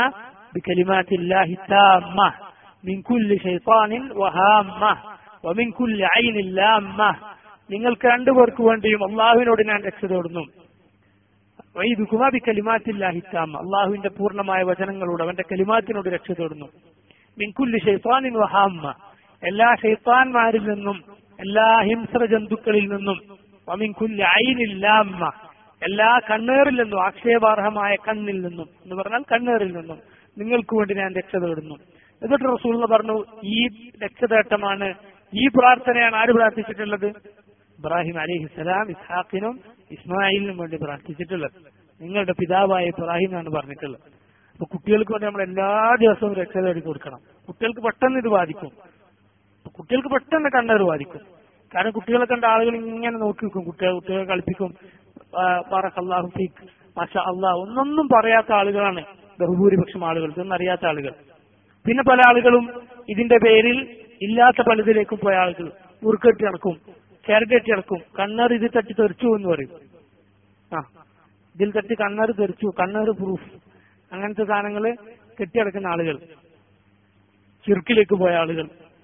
ബികലിമാത്തില്ലാഹി താമ്മ മിൻ കുല്ലി ശൈത്താനിൻ വഹാമ്മ വമിൻ കുല്ലി ഐനിൻ ലാമ്മ. നിങ്ങൾക്ക് രണ്ടുപേർക്ക് വേണ്ടിയും അള്ളാഹുവിനോട് ഞാൻ രക്ഷ തേടുന്നു. വഈദുകുമാ ബികലിമാത്തില്ലാഹി താമ്മ, അള്ളാഹുവിന്റെ പൂർണ്ണമായ വചനങ്ങളോട് അവന്റെ കലിമാത്തിനോട് രക്ഷ തേടുന്നു. മിൻ കുല്ലി ശൈത്താനിൻ വഹാമ്മ, എല്ലാ ശൈത്താന്മാരിൽ നിന്നും എല്ലാ ഹിംസ്ര ജന്തുക്കളിൽ നിന്നും. വമിൻ കുല്ലി ഐനിൻ ലാമ്മ, എല്ലാ കണ്ണേറിൽ നിന്നും ആക്ഷേപാർഹമായ കണ്ണിൽ നിന്നും എന്ന് പറഞ്ഞാൽ കണ്ണേറിൽ നിന്നും നിങ്ങൾക്ക് വേണ്ടി ഞാൻ രക്ഷ തേടുന്നു. എന്നിട്ട് റസൂൽ പറഞ്ഞു, ഈ രക്ഷതേട്ടമാണ്, ഈ പ്രാർത്ഥനയാണ് ആര് പ്രാർത്ഥിച്ചിട്ടുള്ളത്? ഇബ്രാഹിം അലൈഹിസ്സലാം ഇസ്ഹാഖിനും ഇസ്മായിലിനും വേണ്ടി പ്രാർത്ഥിച്ചിട്ടുള്ളത്. നിങ്ങളുടെ പിതാവായ ഇബ്രാഹിം എന്നാണ് പറഞ്ഞിട്ടുള്ളത്. അപ്പൊ കുട്ടികൾക്ക് വേണ്ടി നമ്മൾ എല്ലാ ദിവസവും രക്ഷ തേടി കൊടുക്കണം. കുട്ടികൾക്ക് പെട്ടെന്ന് ഇത് ബാധിക്കും. കുട്ടികൾക്ക് പെട്ടെന്ന് കണ്ണേറ് ബാധിക്കും. കാരണം കുട്ടികളെ കണ്ട ആളുകൾ ഇങ്ങനെ നോക്കി വെക്കും, കുട്ടികൾ കുട്ടികളെ കളിപ്പിക്കും. ബറക്കല്ലാഹു ഫീക്, മാഷാ അല്ലാഹ് ഒന്നൊന്നും പറയാത്ത ആളുകളാണ് ബഹുഭൂരിപക്ഷം ആളുകൾ, ഇതൊന്നറിയാത്ത ആളുകൾ. പിന്നെ പല ആളുകളും ഇതിന്റെ പേരിൽ ഇല്ലാത്ത പലതിലേക്കും പോയ ആളുകൾ ഉറുക്കെട്ടി നടക്കും, ചേരകെട്ടി നടക്കും. കണ്ണേർ ഇത് തട്ടി തെറിച്ചു എന്ന് പറയും. ആ ഇതിൽ തട്ടി കണ്ണേർ തെറിച്ചു, കണ്ണേർ പ്രൂഫ്, അങ്ങനത്തെ സാധനങ്ങള് കെട്ടിയടക്കുന്ന ആളുകൾ, ചിർക്കിലേക്ക് പോയ ആളുകൾ.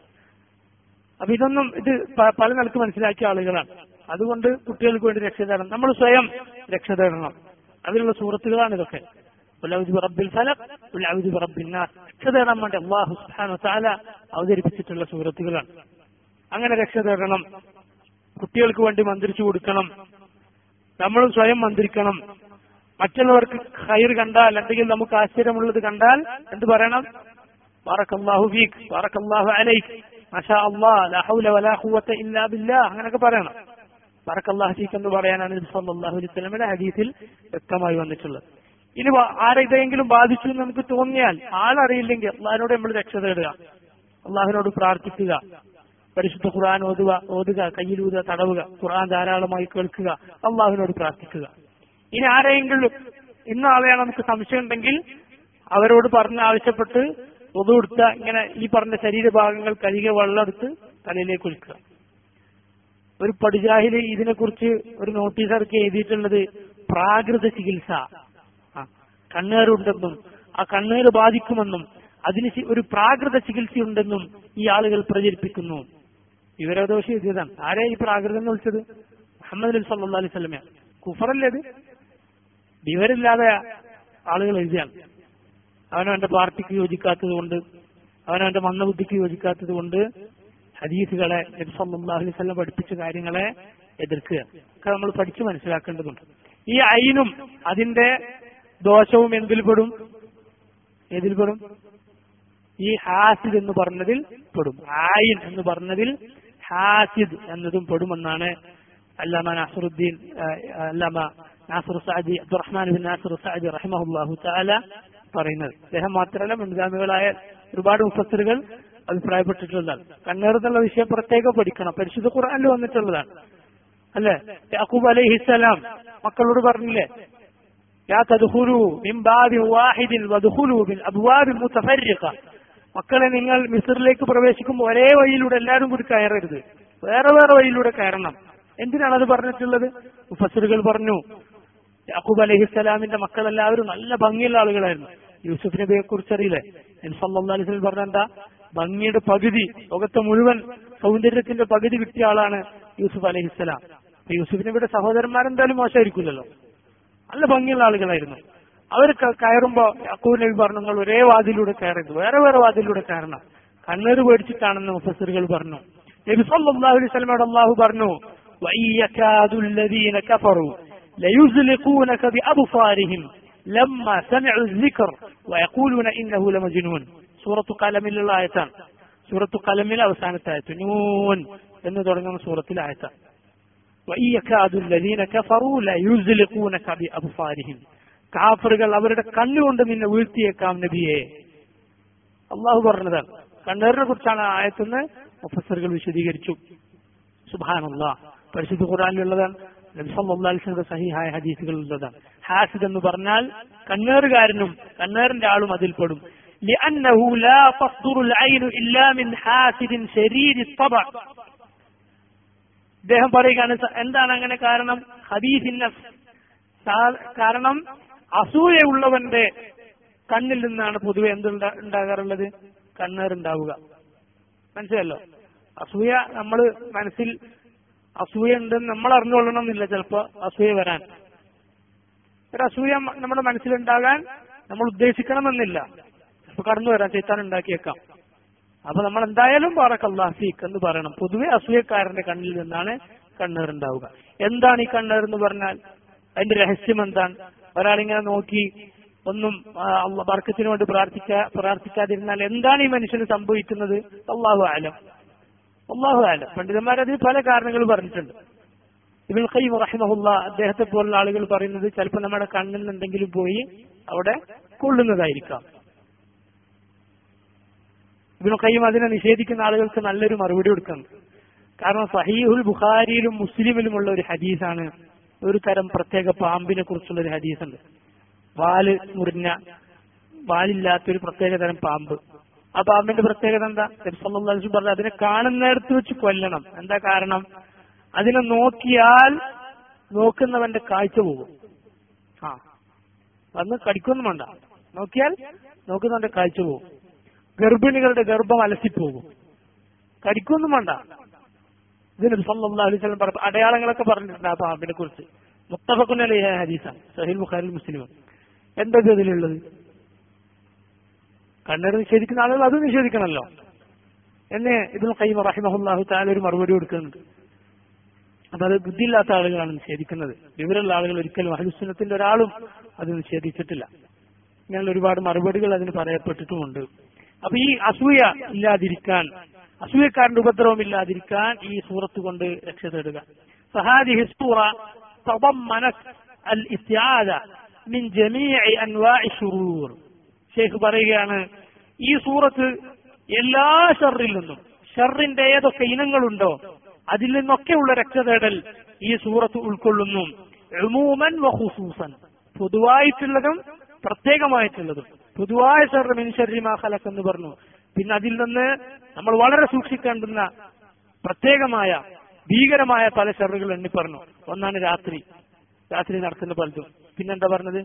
അപ്പൊ ഇതൊന്നും ഇത് പല നിലക്ക് മനസ്സിലാക്കിയ ആളുകളാണ്. അതുകൊണ്ട് കുട്ടികൾക്ക് വേണ്ടി രക്ഷ തേടണം, നമ്മൾ സ്വയം രക്ഷ തേടണം. അതിലുള്ള സൂറത്തുകളാണ് ഇതൊക്കെ. റബ്ബിൽ ഫലഖ്, റബ്ബിൻ നാസ്, രക്ഷ തേടാൻ വേണ്ടി അല്ലാഹു സുബ്ഹാനഹു വ തആല അവതരിപ്പിച്ചിട്ടുള്ള സൂറത്തുകളാണ്. അങ്ങനെ രക്ഷ തേടണം. കുട്ടികൾക്ക് വേണ്ടി മന്ത്രിച്ചു കൊടുക്കണം, നമ്മളും സ്വയം മന്ത്രിക്കണം. മറ്റുള്ളവർക്ക് ഖൈർ കണ്ടാൽ, അല്ലെങ്കിൽ നമുക്ക് ആശ്ചര്യമുള്ളത് കണ്ടാൽ എന്ത് പറയണം? ബറക്കല്ലാഹു ഫീക്, ബറക്കല്ലാഹു അലൈക്, മാഷാ അല്ലാഹ്, ലാ ഹൗല വലാ ഖുവത ഇല്ലാ ബില്ലാഹ്, അങ്ങനെയൊക്കെ പറയണം. ബറക്കല്ലാഹു ഫീക് എന്ന് പറയാനാണ് നബി സല്ലല്ലാഹു അലൈഹി വസല്ലമയുടെ ഹദീസിൽ വ്യക്തമായി വന്നിട്ടുള്ളത്. ഇനി ആരെതെങ്കിലും ബാധിച്ചു എന്ന് നമുക്ക് തോന്നിയാൽ, ആളറിയില്ലെങ്കിൽ അള്ളാഹിനോട് നമ്മൾ രക്ഷ തേടുക, അള്ളാഹിനോട് പ്രാർത്ഥിക്കുക, പരിശുദ്ധ ഖുർആൻ ഓതുക, ഓതുക കയ്യിലൂതുക, തടവുക, ഖുർആൻ ധാരാളമായി കേൾക്കുക, അള്ളാഹിനോട് പ്രാർത്ഥിക്കുക. ഇനി ആരെങ്കിലും ഇന്ന ആളെയാണ് നമുക്ക് സംശയം ഉണ്ടെങ്കിൽ അവരോട് പറഞ്ഞ് ആവശ്യപ്പെട്ട് ഒതു കൊടുത്ത ഇങ്ങനെ ഈ പറഞ്ഞ ശരീരഭാഗങ്ങൾ കഴുകിയ വെള്ളമെടുത്ത് തലയിലേക്ക് ഒഴിക്കുക. ഒരു പടുജാഹില് ഇതിനെക്കുറിച്ച് ഒരു നോട്ടീസ് ഇറക്കി എഴുതിയിട്ടുള്ളത് പ്രാകൃത ചികിത്സ, കണ്ണേറുണ്ടെന്നും ആ കണ്ണേറ് ബാധിക്കുമെന്നും അതിന് ഒരു പ്രാകൃത ചികിത്സയുണ്ടെന്നും ഈ ആളുകൾ പ്രചരിപ്പിക്കുന്നു. വിവരദോഷി എഴുതിയതാണ്. ആരെ ഈ പ്രാകൃതം എന്ന് വിളിച്ചത്? മുഹമ്മദ് നബി സല്ലല്ലാഹു അലൈഹി വസല്ലമ. കുഫറല്ലേ അത്? വിവരമില്ലാതെ ആളുകൾ എഴുതിയാണ്. അവനവന്റെ പാർട്ടിക്ക് യോജിക്കാത്തത് കൊണ്ട്, അവനവന്റെ മന്ദബുദ്ധിക്ക് യോജിക്കാത്തത് കൊണ്ട് ഹദീസുകളെ, നബി സല്ലല്ലാഹു അലൈഹി വസല്ലം പഠിപ്പിച്ച കാര്യങ്ങളെ എതിർക്കുക ഒക്കെ നമ്മൾ പഠിച്ചു മനസ്സിലാക്കേണ്ടതുണ്ട്. ഈ ഐനും അതിന്റെ ദോഷവും എന്തിൽ പെടും? ഏതിൽ പെടും? ഈ ഹാസിദ് എന്ന് പറഞ്ഞതിൽ പെടും. ആയിൻ എന്ന് പറഞ്ഞതിൽ ഹാസിദ് എന്നതും പെടുമെന്നാണ് Allama Nasiruddin Allama Nasir Saadi Abdurrahman bin Nasir Saadi റഹിമഹുല്ലാഹു തആല പറയുന്നത്. അദ്ദേഹം മാത്രമല്ല മുൻഗാമികളായ ഒരുപാട് മുഫസ്സിറുകൾ അഭിപ്രായപ്പെട്ടിട്ടുള്ളതാണ്. കണ്ണേറെന്നുള്ള വിഷയം പ്രത്യേകം പഠിക്കണം. പരിശുദ്ധ ഖുർആനിൽ വന്നിട്ടുള്ളതാണ് അല്ലെ? യാക്കൂബ് അലൈഹിസ്സലാം മക്കളോട് പറഞ്ഞില്ലേ, യാ തദ്ഖുലൂ മിൻ ബാബിൻ വാഹിദിൻ വദ്ഖുലൂ മിൻ അബ്വാബിൻ മുതഫർരിഖ, മക്കളെ നിങ്ങൾ മിസ്റിലേക്ക് പ്രവേശിക്കുമ്പോൾ ഒരേ വഴിയിലൂടെ എല്ലാവരും കൂടി കയറരുത്, വേറെ വേറെ വഴിയിലൂടെ കയറണം. എന്തിനാണ് അത് പറഞ്ഞിട്ടുള്ളത്? മുഫസ്സിറുകൾ പറഞ്ഞു, യാക്കൂബ് അലൈഹിസ്സലാമിന്റെ മക്കൾ എല്ലാവരും നല്ല ഭംഗിയുള്ള ആളുകളായിരുന്നു. യൂസുഫ് നബിയെ കുറിച്ച് അറിയില്ലേ? നബി സല്ലല്ലാഹു അലൈഹി വസല്ലം പറഞ്ഞ എന്താ? ഭംഗിയുടെ പകുതി, ലോകത്തെ മുഴുവൻ സൗന്ദര്യത്തിന്റെ പകുതി കിട്ടിയ ആളാണ് യൂസുഫ് അലൈഹിസ്സലാം. യൂസുഫ് നബിയുടെ സഹോദരന്മാരെന്തായാലും മോശമായിരിക്കില്ലല്ലോ, നല്ല ഭംഗിയുള്ള ആളുകളായിരുന്നു. അവർ കയറുമ്പോ യാക്കൂബ് നബി പറഞ്ഞു, നിങ്ങൾ ഒരേ വാതിലൂടെ കയറരുത്, വേറെ വേറെ വാതിലൂടെ കയറണം. കണ്ണേറ് പേടിച്ചിട്ടാണെന്ന് മുഫസ്സിറുകൾ പറഞ്ഞു. നബി സല്ലല്ലാഹു അലൈഹി വസല്ലമയോട് അല്ലാഹു പറഞ്ഞു, വഇയകാദു الذين كفروا ليزلقونك بأبصارهم لما سمعوا الذكر ويقولون إنه لمجنون. സൂറത്തു ഖലമിലുള്ള ആയത്താണ്. സൂറത്തു ഖലമിലെ അവസാനത്തെ ആയത്ത് നൂൻ എന്ന് തുടങ്ങുന്ന സൂറത്തിലെ ആയത്താണ്. വഇയകാദു الذين كفروا ليزلقونك بأبصارهم, കാഫിറുകൾ അവരുടെ കണ്ണുകൊണ്ട് നിന്നെ വീഴ്ത്തിയേക്കാം നബിയെ. അള്ളാഹു പറഞ്ഞതാണ്. കണ്ണേറിനെ കുറിച്ചാണ് ആയത്തെന്ന് മുഫസ്സിറുകൾ വിശദീകരിച്ചു. സുബ്ഹാനല്ലാഹ്, പരിശുദ്ധ ഖുർആനിലുള്ളതാണ്. നബി സല്ലല്ലാഹു അലൈഹി വസല്ലം സഹീഹായ ഹദീസുകളിലുള്ളതാണ്. ഹാസിദ് എന്ന് പറഞ്ഞാൽ കണ്ണേറുകാരനും കണ്ണേറിന്റെ ആളും അതിൽപ്പെടും. لأنه لا تصدر العين إلا من حاسد شرير الطبع. അദ്ദേഹം പറയുകയാണ്, എന്താണ് അങ്ങനെ കാരണം? ഹദീസിൻ നഫ്സ്, കാരണം അസൂയയുള്ളവന്റെ കണ്ണിൽ നിന്നാണ് പൊതുവെ എന്തുണ്ടാ ഉണ്ടാകാറുള്ളത്? കണ്ണേറുണ്ടാവുക. മനസ്സിലല്ലോ? അസൂയ നമ്മൾ മനസ്സിൽ അസൂയ ഉണ്ടെന്ന് നമ്മൾ അറിഞ്ഞുകൊള്ളണം എന്നില്ല ചിലപ്പോ അസൂയ വരാൻ. ഒരു അസൂയ നമ്മുടെ മനസ്സിലുണ്ടാകാൻ നമ്മൾ ഉദ്ദേശിക്കണമെന്നില്ല. ഇപ്പൊ കടന്നു വരാൻ ശൈത്താൻ ഉണ്ടാക്കിയേക്കാം. അപ്പൊ നമ്മൾ എന്തായാലും ബാറക്കല്ലാഹു ഫീക്ക് എന്ന് പറയണം. പൊതുവെ അസൂയക്കാരന്റെ കണ്ണിൽ നിന്നാണ് കണ്ണേറുണ്ടാവുക. എന്താണ് ഈ കണ്ണേറെന്ന് പറഞ്ഞാൽ? അതിന്റെ രഹസ്യം എന്താണ്? ഒരാളിങ്ങനെ നോക്കി ഒന്നും ബർക്കത്തിന് വേണ്ടി പ്രാർത്ഥിക്കാ പ്രാർത്ഥിക്കാതിരുന്നാൽ എന്താണ് ഈ മനുഷ്യന് സംഭവിക്കുന്നത്? അല്ലാഹു അഅലം. അല്ലാഹു അഅലം. പണ്ഡിതന്മാരതിന് പല കാരണങ്ങൾ പറഞ്ഞിട്ടുണ്ട്. ഇബ്നുൽ ഖയ്യിം റഹിമഹുല്ലാഹ് അദ്ദേഹത്തെ പോലുള്ള ആളുകൾ പറയുന്നത് ചിലപ്പോൾ നമ്മുടെ കണ്ണിൽ നിന്ന് എന്തെങ്കിലും പോയി അവിടെ കൊള്ളുന്നതായിരിക്കാം. ഇബ്നുൽ ഖയ്യിം അതിനെ നിഷേധിക്കുന്ന ആളുകൾക്ക് നല്ലൊരു മറുപടി കൊടുക്കണം. കാരണം സഹീഹുൽ ബുഖാരിയിലും മുസ്ലിമിലുമുള്ള ഒരു ഹദീസാണ്, ഒരു തരം പ്രത്യേക പാമ്പിനെ കുറിച്ചുള്ള ഒരു ഹദീസുണ്ട്. വാല് മുറിഞ്ഞ, വാലില്ലാത്തൊരു പ്രത്യേക തരം പാമ്പ്. ആ പാമ്പിന്റെ പ്രത്യേകത എന്താ? നബി സല്ലല്ലാഹു അലൈഹി വസല്ലം പറഞ്ഞു അതിനെ കാണുന്നിടത്ത് വെച്ച് കൊല്ലണം. എന്താ കാരണം? അതിനെ നോക്കിയാൽ നോക്കുന്നവന്റെ കാഴ്ച പോകും. ആ വന്ന് കടിക്കൊന്നും വേണ്ട, നോക്കിയാൽ നോക്കുന്നവന്റെ കാഴ്ച പോകും. ഗർഭിണികളുടെ ഗർഭം അലസിപ്പോകും. കടിക്കൊന്നും വേണ്ട. ഇത് നബി സല്ലല്ലാഹു അലൈഹി വസല്ലം പറഞ്ഞ അടയാളങ്ങളൊക്കെ പറഞ്ഞിട്ടുണ്ട് ആ പാമ്പിനെ കുറിച്ച്. മുത്തഫഖുൻ അലൈഹി ഹദീസാണ്, സഹീഹ് ബുഖാരി മുസ്ലിം. എന്താ ഇതിലുള്ളത്? കണ്ണേറ് നിഷേധിക്കുന്ന ആളുകൾ അത് നിഷേധിക്കണമല്ലോ എന്ന് ഇബ്നുൽ ഖയ്യിം റഹിമഹുല്ലാഹു തആല ഒരു മറുപടി കൊടുക്കുന്നുണ്ട്. അപ്പൊ അത് ബുദ്ധിയില്ലാത്ത ആളുകളാണ് നിഷേധിക്കുന്നത്. വിവരമുള്ള ആളുകൾ ഒരിക്കലും അഹ്ലുസുന്നത്തിന്റെ ഒരാളും അത് നിഷേധിച്ചിട്ടില്ല. ഇങ്ങനെയുള്ള ഒരുപാട് മറുപടികൾ അതിന് പറയപ്പെട്ടിട്ടുമുണ്ട്. അപ്പൊ ഈ അസൂയ ഇല്ലാതിരിക്കാൻ, അസൂയക്കാരന്റെ ഉപദ്രവം ഇല്ലാതിരിക്കാൻ ഈ സൂറത്ത് കൊണ്ട് രക്ഷ തേടുക. ഫഹാദിഹി സൂറ തദമ്മനത് അൽ ഇസ്തിആദ മിൻ ജമീഇ അൻവാഇ ശുറൂർ. ശൈഖ് പറയുകയാണ്, ഈ സൂറത്ത് എല്ലാ ഷർറിൽ നിന്നും, ഷർറിന്റെ ഏതൊക്കെ ഇനങ്ങളുണ്ടോ അതിൽ നിന്നൊക്കെയുള്ള രക്ഷ തേടൽ ഈ സൂറത്ത് ഉൾക്കൊള്ളുന്നു. ഉമൂമൻ വ ഖുസൂസൻ, പൊതുവായിട്ടുള്ളതും പ്രത്യേകമായിട്ടുള്ളതും. പൊതുവായ ഷർറ് മിൻ ശർരി മാ ഖലഖ് എന്ന് പറഞ്ഞു. പിന്നെ അതിൽ നിന്ന് നമ്മൾ വളരെ സൂക്ഷിക്കേണ്ടുന്ന പ്രത്യേകമായ ഭീകരമായ പല ഷർറുകൾ എണ്ണി പറഞ്ഞു. ഒന്നാണ് രാത്രി, രാത്രി നടക്കുന്ന പലതും. പിന്നെന്താ പറഞ്ഞത്?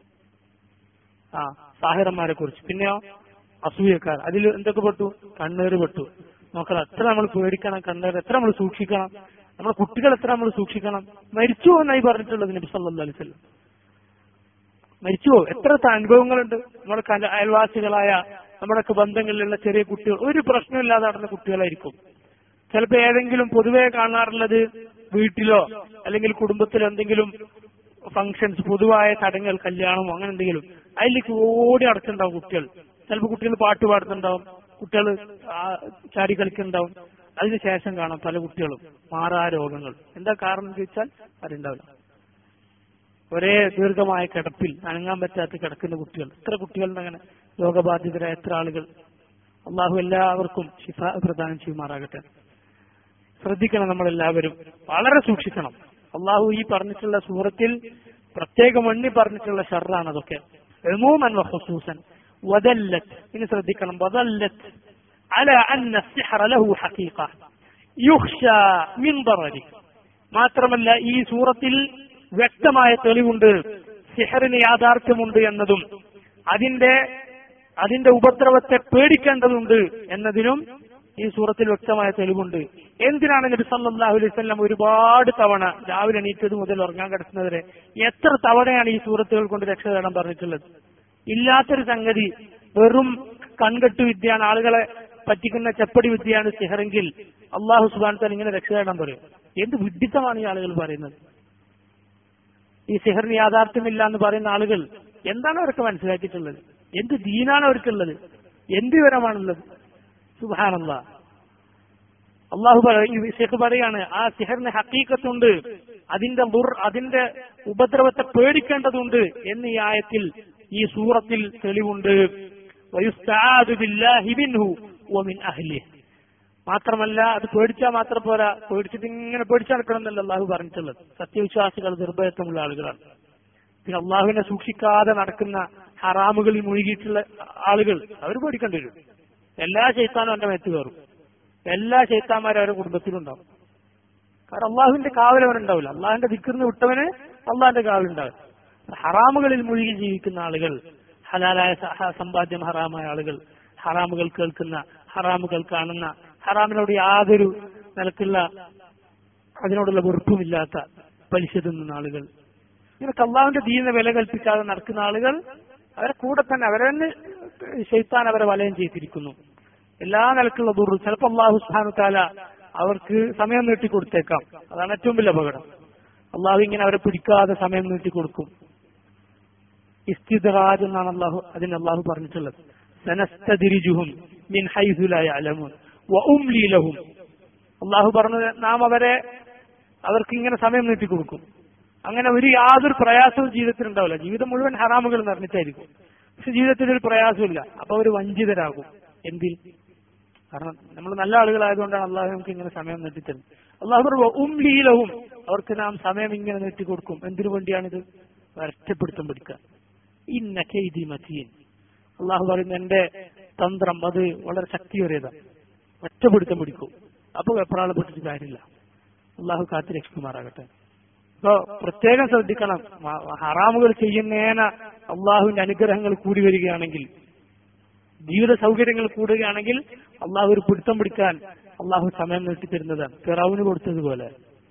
ആ സാഹിറന്മാരെ കുറിച്ച്. പിന്നെയോ അസൂയക്കാർ. അതിൽ എന്തൊക്കെ പെട്ടു? കണ്ണേറ് പെട്ടു. നോക്കണം, എത്ര നമ്മൾ പേടിക്കണം, കണ്ണേറ് എത്ര നമ്മൾ സൂക്ഷിക്കണം, നമ്മുടെ കുട്ടികൾ എത്ര നമ്മൾ സൂക്ഷിക്കണം. മരിച്ചു എന്നായി പറഞ്ഞിട്ടുള്ളത് നബി സല്ലല്ലാഹു അലൈഹി വസല്ലം. മരിച്ചുവോ? എത്ര അനുഭവങ്ങളുണ്ട്. നമ്മുടെ അയൽവാസികളായ നമ്മുടെയൊക്കെ ബന്ധങ്ങളിലുള്ള ചെറിയ കുട്ടികൾ ഒരു പ്രശ്നമില്ലാതെ നടന്ന കുട്ടികളായിരിക്കും. ചിലപ്പോൾ ഏതെങ്കിലും പൊതുവെ കാണാറുള്ളത് വീട്ടിലോ അല്ലെങ്കിൽ കുടുംബത്തിലോ എന്തെങ്കിലും ഫംഗ്ഷൻസ്, പൊതുവായ ചടങ്ങുകൾ, കല്യാണമോ അങ്ങനെ എന്തെങ്കിലും, അതിലേക്ക് ഓടി അടച്ചുണ്ടാവും കുട്ടികൾ. ചിലപ്പോൾ കുട്ടികൾ പാട്ട് പാടുന്നുണ്ടാവും, കുട്ടികൾ ചാടി കളിക്കുന്നുണ്ടാവും. അതിനുശേഷം കാണാം പല കുട്ടികളും മാറാ രോഗങ്ങൾ. എന്താ കാരണം എന്ന് ചോദിച്ചാൽ അതുണ്ടാവില്ല. ഒരേ ദീർഘമായ കിടപ്പിൽ അനങ്ങാൻ പറ്റാത്ത കിടക്കുന്ന കുട്ടികൾ, എത്ര കുട്ടികളുണ്ട് അങ്ങനെ രോഗബാധിതരായ എത്ര ആളുകൾ. അള്ളാഹു എല്ലാവർക്കും ശിഫ പ്രദാനം ചെയ്യുമാറാകട്ടെ. ശ്രദ്ധിക്കണം, നമ്മളെല്ലാവരും വളരെ സൂക്ഷിക്കണം. അള്ളാഹു ഈ പറഞ്ഞിട്ടുള്ള സൂറത്തിൽ പ്രത്യേകം എണ്ണി പറഞ്ഞിട്ടുള്ള ഷർറാണ് അതൊക്കെ. ഉമൂമൻ വ ഖുസൂസൻ വദല്ലത്ത്. ഇനി ശ്രദ്ധിക്കണം, വദല്ലത്ത് അലാ അന്ന അസ്സിഹ്റ ലഹു ഹഖീഖ യുഖ്ശാ മിൻ ദറരി. മാത്രമല്ല ഈ സൂറത്തിൽ വ്യക്തമായ തെളിവുണ്ട് സിഹറിന് യാഥാർത്ഥ്യമുണ്ട് എന്നതും അതിന്റെ അതിന്റെ ഉപദ്രവത്തെ പേടിക്കേണ്ടതുണ്ട് എന്നതിനും ഈ സൂറത്തിൽ വ്യക്തമായ തെളിവുണ്ട്. എന്തിനാണ് നബി സല്ലല്ലാഹു അലൈഹി വസല്ലം ഒരുപാട് തവണ രാവിലെ എണീറ്റത് മുതൽ ഉറങ്ങാൻ കിടക്കുന്നവരെ എത്ര തവണയാണ് ഈ സൂറത്തുകൾ കൊണ്ട് രക്ഷ തേടാൻ പറഞ്ഞിട്ടുള്ളത്? ഇല്ലാത്തൊരു സംഗതി, വെറും കൺകെട്ട് വിദ്യയാണ്, ആളുകളെ പറ്റിക്കുന്ന ചെപ്പടി വിദ്യയാണ് സിഹറെങ്കിൽ അള്ളാഹു സുബ്ഹാനഹു വ തആല ഇങ്ങനെ രക്ഷ തേടാൻ പറയും. എന്ത് വിഡ്ഢിത്തമാണ് ഈ ആളുകൾ പറയുന്നത്? ഈ സിഹറിന് യാഥാർത്ഥ്യമില്ല എന്ന് പറയുന്ന ആളുകൾ എന്താണ് അവർക്ക് മനസ്സിലാക്കിയിട്ടുള്ളത്? എന്ത് ദീനാണ് അവർക്കുള്ളത്? എന്ത് വിവരമാണുള്ളത്? സുബ്ഹാനല്ലാഹ്. അള്ളാഹു ശൈഖ് പറയാണ്, ആ സിഹറിന് ഹഖീഖത്തുണ്ട്, അതിന്റെ അതിന്റെ ഉപദ്രവത്തെ പേടിക്കേണ്ടതുണ്ട് എന്ന് ഈ ആയത്തിൽ, ഈ സൂറത്തിൽ തെളിവുണ്ട്. വയുസ്തആദു ബില്ലാഹി മിൻഹു വമിൻ അഹ്ലിഹി. മാത്രമല്ല അത് പേടിച്ചാൽ മാത്രം പോരാ, പേടിച്ചിട്ട് ഇങ്ങനെ പേടിച്ചു നടക്കണം എന്നല്ല അള്ളാഹു പറഞ്ഞിട്ടുള്ളത്. സത്യവിശ്വാസികൾ നിർഭയത്വമുള്ള ആളുകളാണ്. പിന്നെ അള്ളാഹുവിനെ സൂക്ഷിക്കാതെ നടക്കുന്ന ഹറാമുകളിൽ മുഴുകിയിട്ടുള്ള ആളുകൾ അവർ പേടിക്കേണ്ടി വരും. എല്ലാ ശൈത്താനും അവന്റെ മേത്ത് കയറും. എല്ലാ ശൈത്താന്മാരും അവരുടെ കുടുംബത്തിലുണ്ടാവും. കാരണം അള്ളാഹുവിന്റെ കാവലവനുണ്ടാവില്ല. അള്ളാഹിന്റെ ദിക്റിന് വിട്ടവന് അള്ളാഹിന്റെ കാവലുണ്ടാവും. ഹറാമുകളിൽ മുഴുകി ജീവിക്കുന്ന ആളുകൾ, ഹലാലായ സമ്പാദ്യം ഹറാമായ ആളുകൾ, ഹറാമുകൾ കേൾക്കുന്ന, ഹറാമുകൾ കാണുന്ന, ഹറാമിനോട് യാതൊരു നിലക്കുള്ള അതിനോടുള്ള വെറുപ്പുമില്ലാത്ത പലിശ തിന്നുന്ന ആളുകൾ, ഇങ്ങനെ അല്ലാഹുവിന്റെ ദീനിനെ വില കൽപ്പിക്കാതെ നടക്കുന്ന ആളുകൾ, അവരെ കൂടെ തന്നെ അവരെ തന്നെ ശൈത്താൻ അവരെ വലയം ചെയ്തിരിക്കുന്നു. എല്ലാ നിലക്കുള്ള ദുർ ചിലപ്പോൾ അല്ലാഹു സുബ്ഹാനഹു തആല അവർക്ക് സമയം നീട്ടിക്കൊടുത്തേക്കാം. അതാണ് ഏറ്റവും വലിയ അപകടം. അള്ളാഹു ഇങ്ങനെ അവരെ പിടിക്കാതെ സമയം നീട്ടിക്കൊടുക്കും. ഇസ്തിദ്റാജ് എന്നാണ് അള്ളാഹു അതിന് അള്ളാഹു പറഞ്ഞിട്ടുള്ളത്. സനസ്തദ്രിജുഹും മിൻ ഹൈസു ലാ യഅലമൂൻ വഉംലി ലഹും. അള്ളാഹു പറഞ്ഞത് നാം അവരെ അവർക്ക് ഇങ്ങനെ സമയം നീട്ടിക്കൊടുക്കും. അങ്ങനെ ഒരു യാതൊരു പ്രയാസവും ജീവിതത്തിൽ ഉണ്ടാവില്ല. ജീവിതം മുഴുവൻ ഹറാമുകൾ നിറഞ്ഞിട്ടായിരിക്കും. പക്ഷെ ജീവിതത്തിൽ ഒരു പ്രയാസമില്ല. അപ്പൊ അവർ വഞ്ചിതരാകും. എന്തിൽ? കാരണം നമ്മൾ നല്ല ആളുകളായതുകൊണ്ടാണ് അള്ളാഹു നമുക്ക് ഇങ്ങനെ സമയം നീട്ടിത്തരുന്നത്. അള്ളാഹു ഉംലി ലഹും, അവർക്ക് നാം സമയം ഇങ്ങനെ നീട്ടിക്കൊടുക്കും. എന്തിനു വേണ്ടിയാണിത്? ഒറ്റപ്പിടുത്തം പിടിക്കുക. ഇന്ന കൈദി മതീൻ. അള്ളാഹു പറയുന്നു എന്റെ തന്ത്രം അത് വളരെ ശക്തിയേറിയതാണ്. ഒറ്റപ്പിടുത്തം പിടിക്കും. അപ്പൊ വെപ്രാളപ്പെട്ടിട്ട് കാര്യമില്ല. അള്ളാഹു കാത്തു രക്ഷിക്കുമാറാകട്ടെ. അപ്പൊ പ്രത്യേകം ശ്രദ്ധിക്കണം. ഹറാമുകൾ ചെയ്യുന്നേന അള്ളാഹുവിന്റെ അനുഗ്രഹങ്ങൾ കൂടി വരികയാണെങ്കിൽ, ജീവിത സൗകര്യങ്ങൾ കൂടുകയാണെങ്കിൽ അള്ളാഹു ഒരു പിടുത്തം പിടിക്കാൻ അള്ളാഹു സമയം നീട്ടിത്തരുന്നതാണ്. ഫിറൗന് കൊടുത്തതുപോലെ.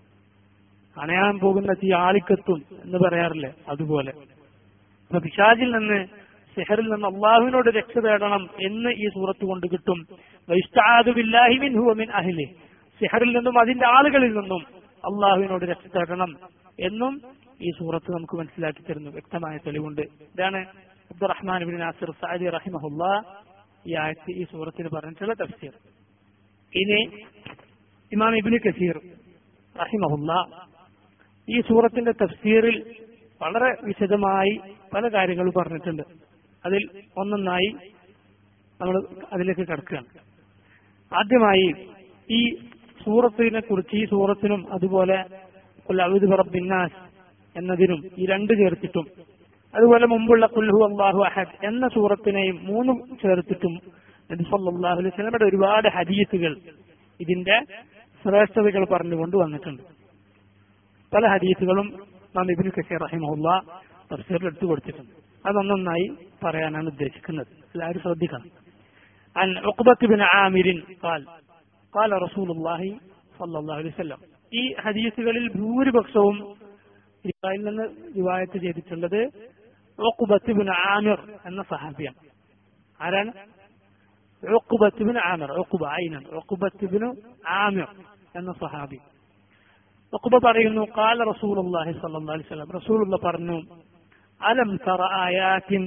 അണയാൻ പോകുന്ന തീ ആളിക്കത്തും എന്ന് പറയാറില്ലേ, അതുപോലെ. അപ്പൊ പിശാചിൽ നിന്ന്, സിഹറിൽ നിന്ന് അള്ളാഹുവിനോട് രക്ഷ തേടണം എന്ന് ഈ സൂറത്ത് കൊണ്ട് കിട്ടും. വൈസ്തആദു ബില്ലാഹി മിൻഹു വമിൻ അഹ്ലി. സിഹറിൽ നിന്നും അതിന്റെ ആളുകളിൽ നിന്നും അള്ളാഹുവിനോട് രക്ഷ തേടണം എന്നും ഈ സൂറത്ത് നമുക്ക് മനസ്സിലാക്കി തരുന്നു. വ്യക്തമായ തെളിവുണ്ട്. ഇതാണ് അബ്ദുറഹ്മാൻ ഇബ്നു നാസിർ സഅദി റഹിമഹുല്ലാ ഈ ആയത്ത് ഈ സൂറത്തിന് പറഞ്ഞിട്ടുള്ള തഫ്സീർ. ഇനി ഇമാം ഇബ്നു കസീർ റഹിമഹുല്ലാ ഈ സൂറത്തിന്റെ തഫ്സീറിൽ വളരെ വിശദമായി പല കാര്യങ്ങളും പറഞ്ഞിട്ടുണ്ട്. അതിൽ ഒന്നൊന്നായി നമ്മൾ അതിലേക്ക് കടക്കുകയാണ്. ആദ്യമായി ഈ സൂറത്തിനെ കുറിച്ച്, ഈ സൂറത്തിനും അതുപോലെ ഖുൽ അഊദു ബിറബ്ബിന്നാസ് എന്നതിനും ഈ രണ്ട് ചേർത്തിട്ടും, അതുപോലെ മുമ്പുള്ള ഖുൽ ഹുവല്ലാഹു അഹദ് എന്ന സൂറത്തിനെയും മൂന്നും ചേർത്തിട്ടും നബി സല്ലല്ലാഹു അലൈഹി വസല്ലമയുടെ ഒരുപാട് ഹദീസുകൾ ഇതിന്റെ ശ്രേഷ്ഠതകൾ പറഞ്ഞുകൊണ്ട് വന്നിട്ടുണ്ട്. പല ഹദീസുകളും നാം ഇബ്നു കസീർ റഹിമഹുല്ലാ തഫ്സീറിൽ എടുത്തു കൊടുത്തിട്ടുണ്ട്. അതൊന്നൊന്നായി പറയാനാണ് ഉദ്ദേശിക്കുന്നത്. എല്ലാവരും ശ്രദ്ധിക്കണം. അൻ ഉഖ്ബത്ത് ബിൻ ആമിർ ഖാൽ ഖാല റസൂലുള്ളാഹി സ്വല്ലല്ലാഹു അലൈഹി വസല്ലം. ഈ ഹദീസുകളിൽ ഭൂരിപക്ഷവും ഇസ്രായേലിൽ നിന്ന് റിവായത്ത് ചെയ്തിട്ടുള്ളത് ഉഖ്ബത്ത് ബിൻ ആമിർ എന്ന സഹാബിയാണ്. ആരാണ്? Uqbat bin Amir. ഉഖ്ബ ഐനൻ ഉഖ്ബത്ത് ബിൻ ആമിർ എന്ന സഹാബി. ഉഖ്ബ പറയുന്നു ഖാല റസൂലുള്ളാഹി സ്വല്ലല്ലാഹു അലൈഹി വസല്ലം, റസൂലുള്ളാഹി പറഞ്ഞു, അലം തറ ആയാത്തിൻ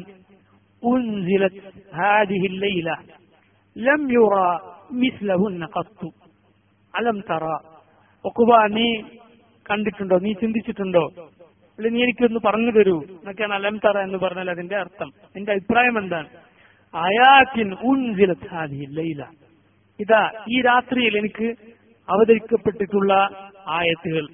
ഉൻസിലത് ഹാദിഹി ലൈല ലം യുറ മിസ്ലഹുന്ന ഖത്തു. അലം തറ, ഉഖ്ബ നീ കണ്ടിട്ടുണ്ടോ, നീ ചിന്തിച്ചിട്ടുണ്ടോ, അല്ലെ നീ എനിക്കൊന്ന് പറഞ്ഞു തരൂ എന്നൊക്കെയാണ് അലം തറ എന്ന് പറഞ്ഞാൽ അതിന്റെ അർത്ഥം. എന്റെ അഭിപ്രായം എന്താണ്? ആയാത്തിൻ ഉൻസിലത് ഹാദിഹി ലൈല, ഇതാ ഈ രാത്രിയിൽ എനിക്ക് അവതരിക്കപ്പെട്ടിട്ടുള്ള ആയത്തുകൾ,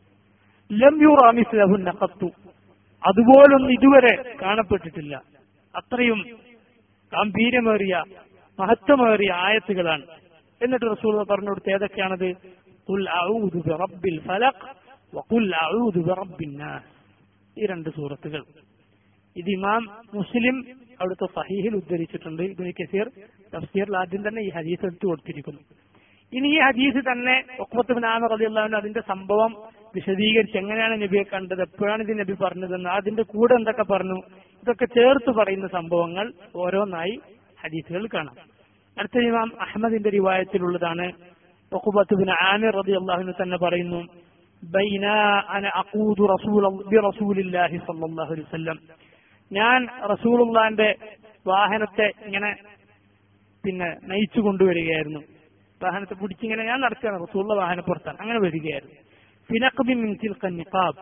ലം യുറ മിസ്ലഹുന്ന ഖത്തു, അതുപോലൊന്നും ഇതുവരെ കാണപ്പെട്ടിട്ടില്ല. അത്രയും ഗാംഭീര്യമേറിയ മഹത്വമേറിയ ആയത്തുകളാണ്. എന്നിട്ട് റസൂൽ പറഞ്ഞു കൊടുത്ത് ഏതൊക്കെയാണത്? ഖുൽ അഊദു ബിറബ്ബിൽ ഫലഖ് വഖുൽ അഊദു ബിറബ്ബിൻ നാസ്. ഈ രണ്ട് സൂറത്തുകൾ ഇത് ഇമാം മുസ്ലിം അവിടുത്തെ സഹീഹിൽ ഉദ്ധരിച്ചിട്ടുണ്ട്. ഇബ്നു കസീർ തഫ്സീറിൽ ആദ്യം തന്നെ ഈ ഹദീസ് എടുത്തു കൊടുത്തിരിക്കുന്നു. ഇനി ഈ ഹദീസ് തന്നെ ഉഖ്ബത്ത് ബിൻ ആമിർ റളിയല്ലാഹു അൻഹു അതിന്റെ സംഭവം വിശദീകരിച്ച് എങ്ങനെയാണ് നബിയെ കണ്ടത്, എപ്പോഴാണ് ഇത് നബി പറഞ്ഞതെന്ന്, അതിന്റെ കൂടെ എന്തൊക്കെ പറഞ്ഞു, ഇതൊക്കെ ചേർത്ത് പറയുന്ന സംഭവങ്ങൾ ഓരോന്നായി ഹദീസുകൾ കാണാം. അടുത്ത ഇമാം അഹ്മദിന്റെ റിവായത്തിലുള്ളതാണ്. ഉഖ്ബത്ത് ബിൻ ആമിർ റളിയല്ലാഹു അൻഹു തന്നെ പറയുന്നു, ബൈനാ അന അഖൂദു റസൂല ബിറസൂലില്ലാഹി സ്വല്ലല്ലാഹു അലൈഹി വസല്ലം, ഞാൻ റസൂലുള്ളാഹിന്റെ വാഹനത്തെ ഇങ്ങനെ പിന്നെ നയിച്ചു കൊണ്ടുവരികയായിരുന്നു. വാഹനത്തെ പിടിച്ചിങ്ങനെ ഞാൻ നടക്കുകയാണ്, റസൂലുള്ള വാഹനപ്പുറത്താണ്, അങ്ങനെ വരികയായിരുന്നു. ഫിനഖ്ബിൻ മിൻ തിൽക നിഖാബ്,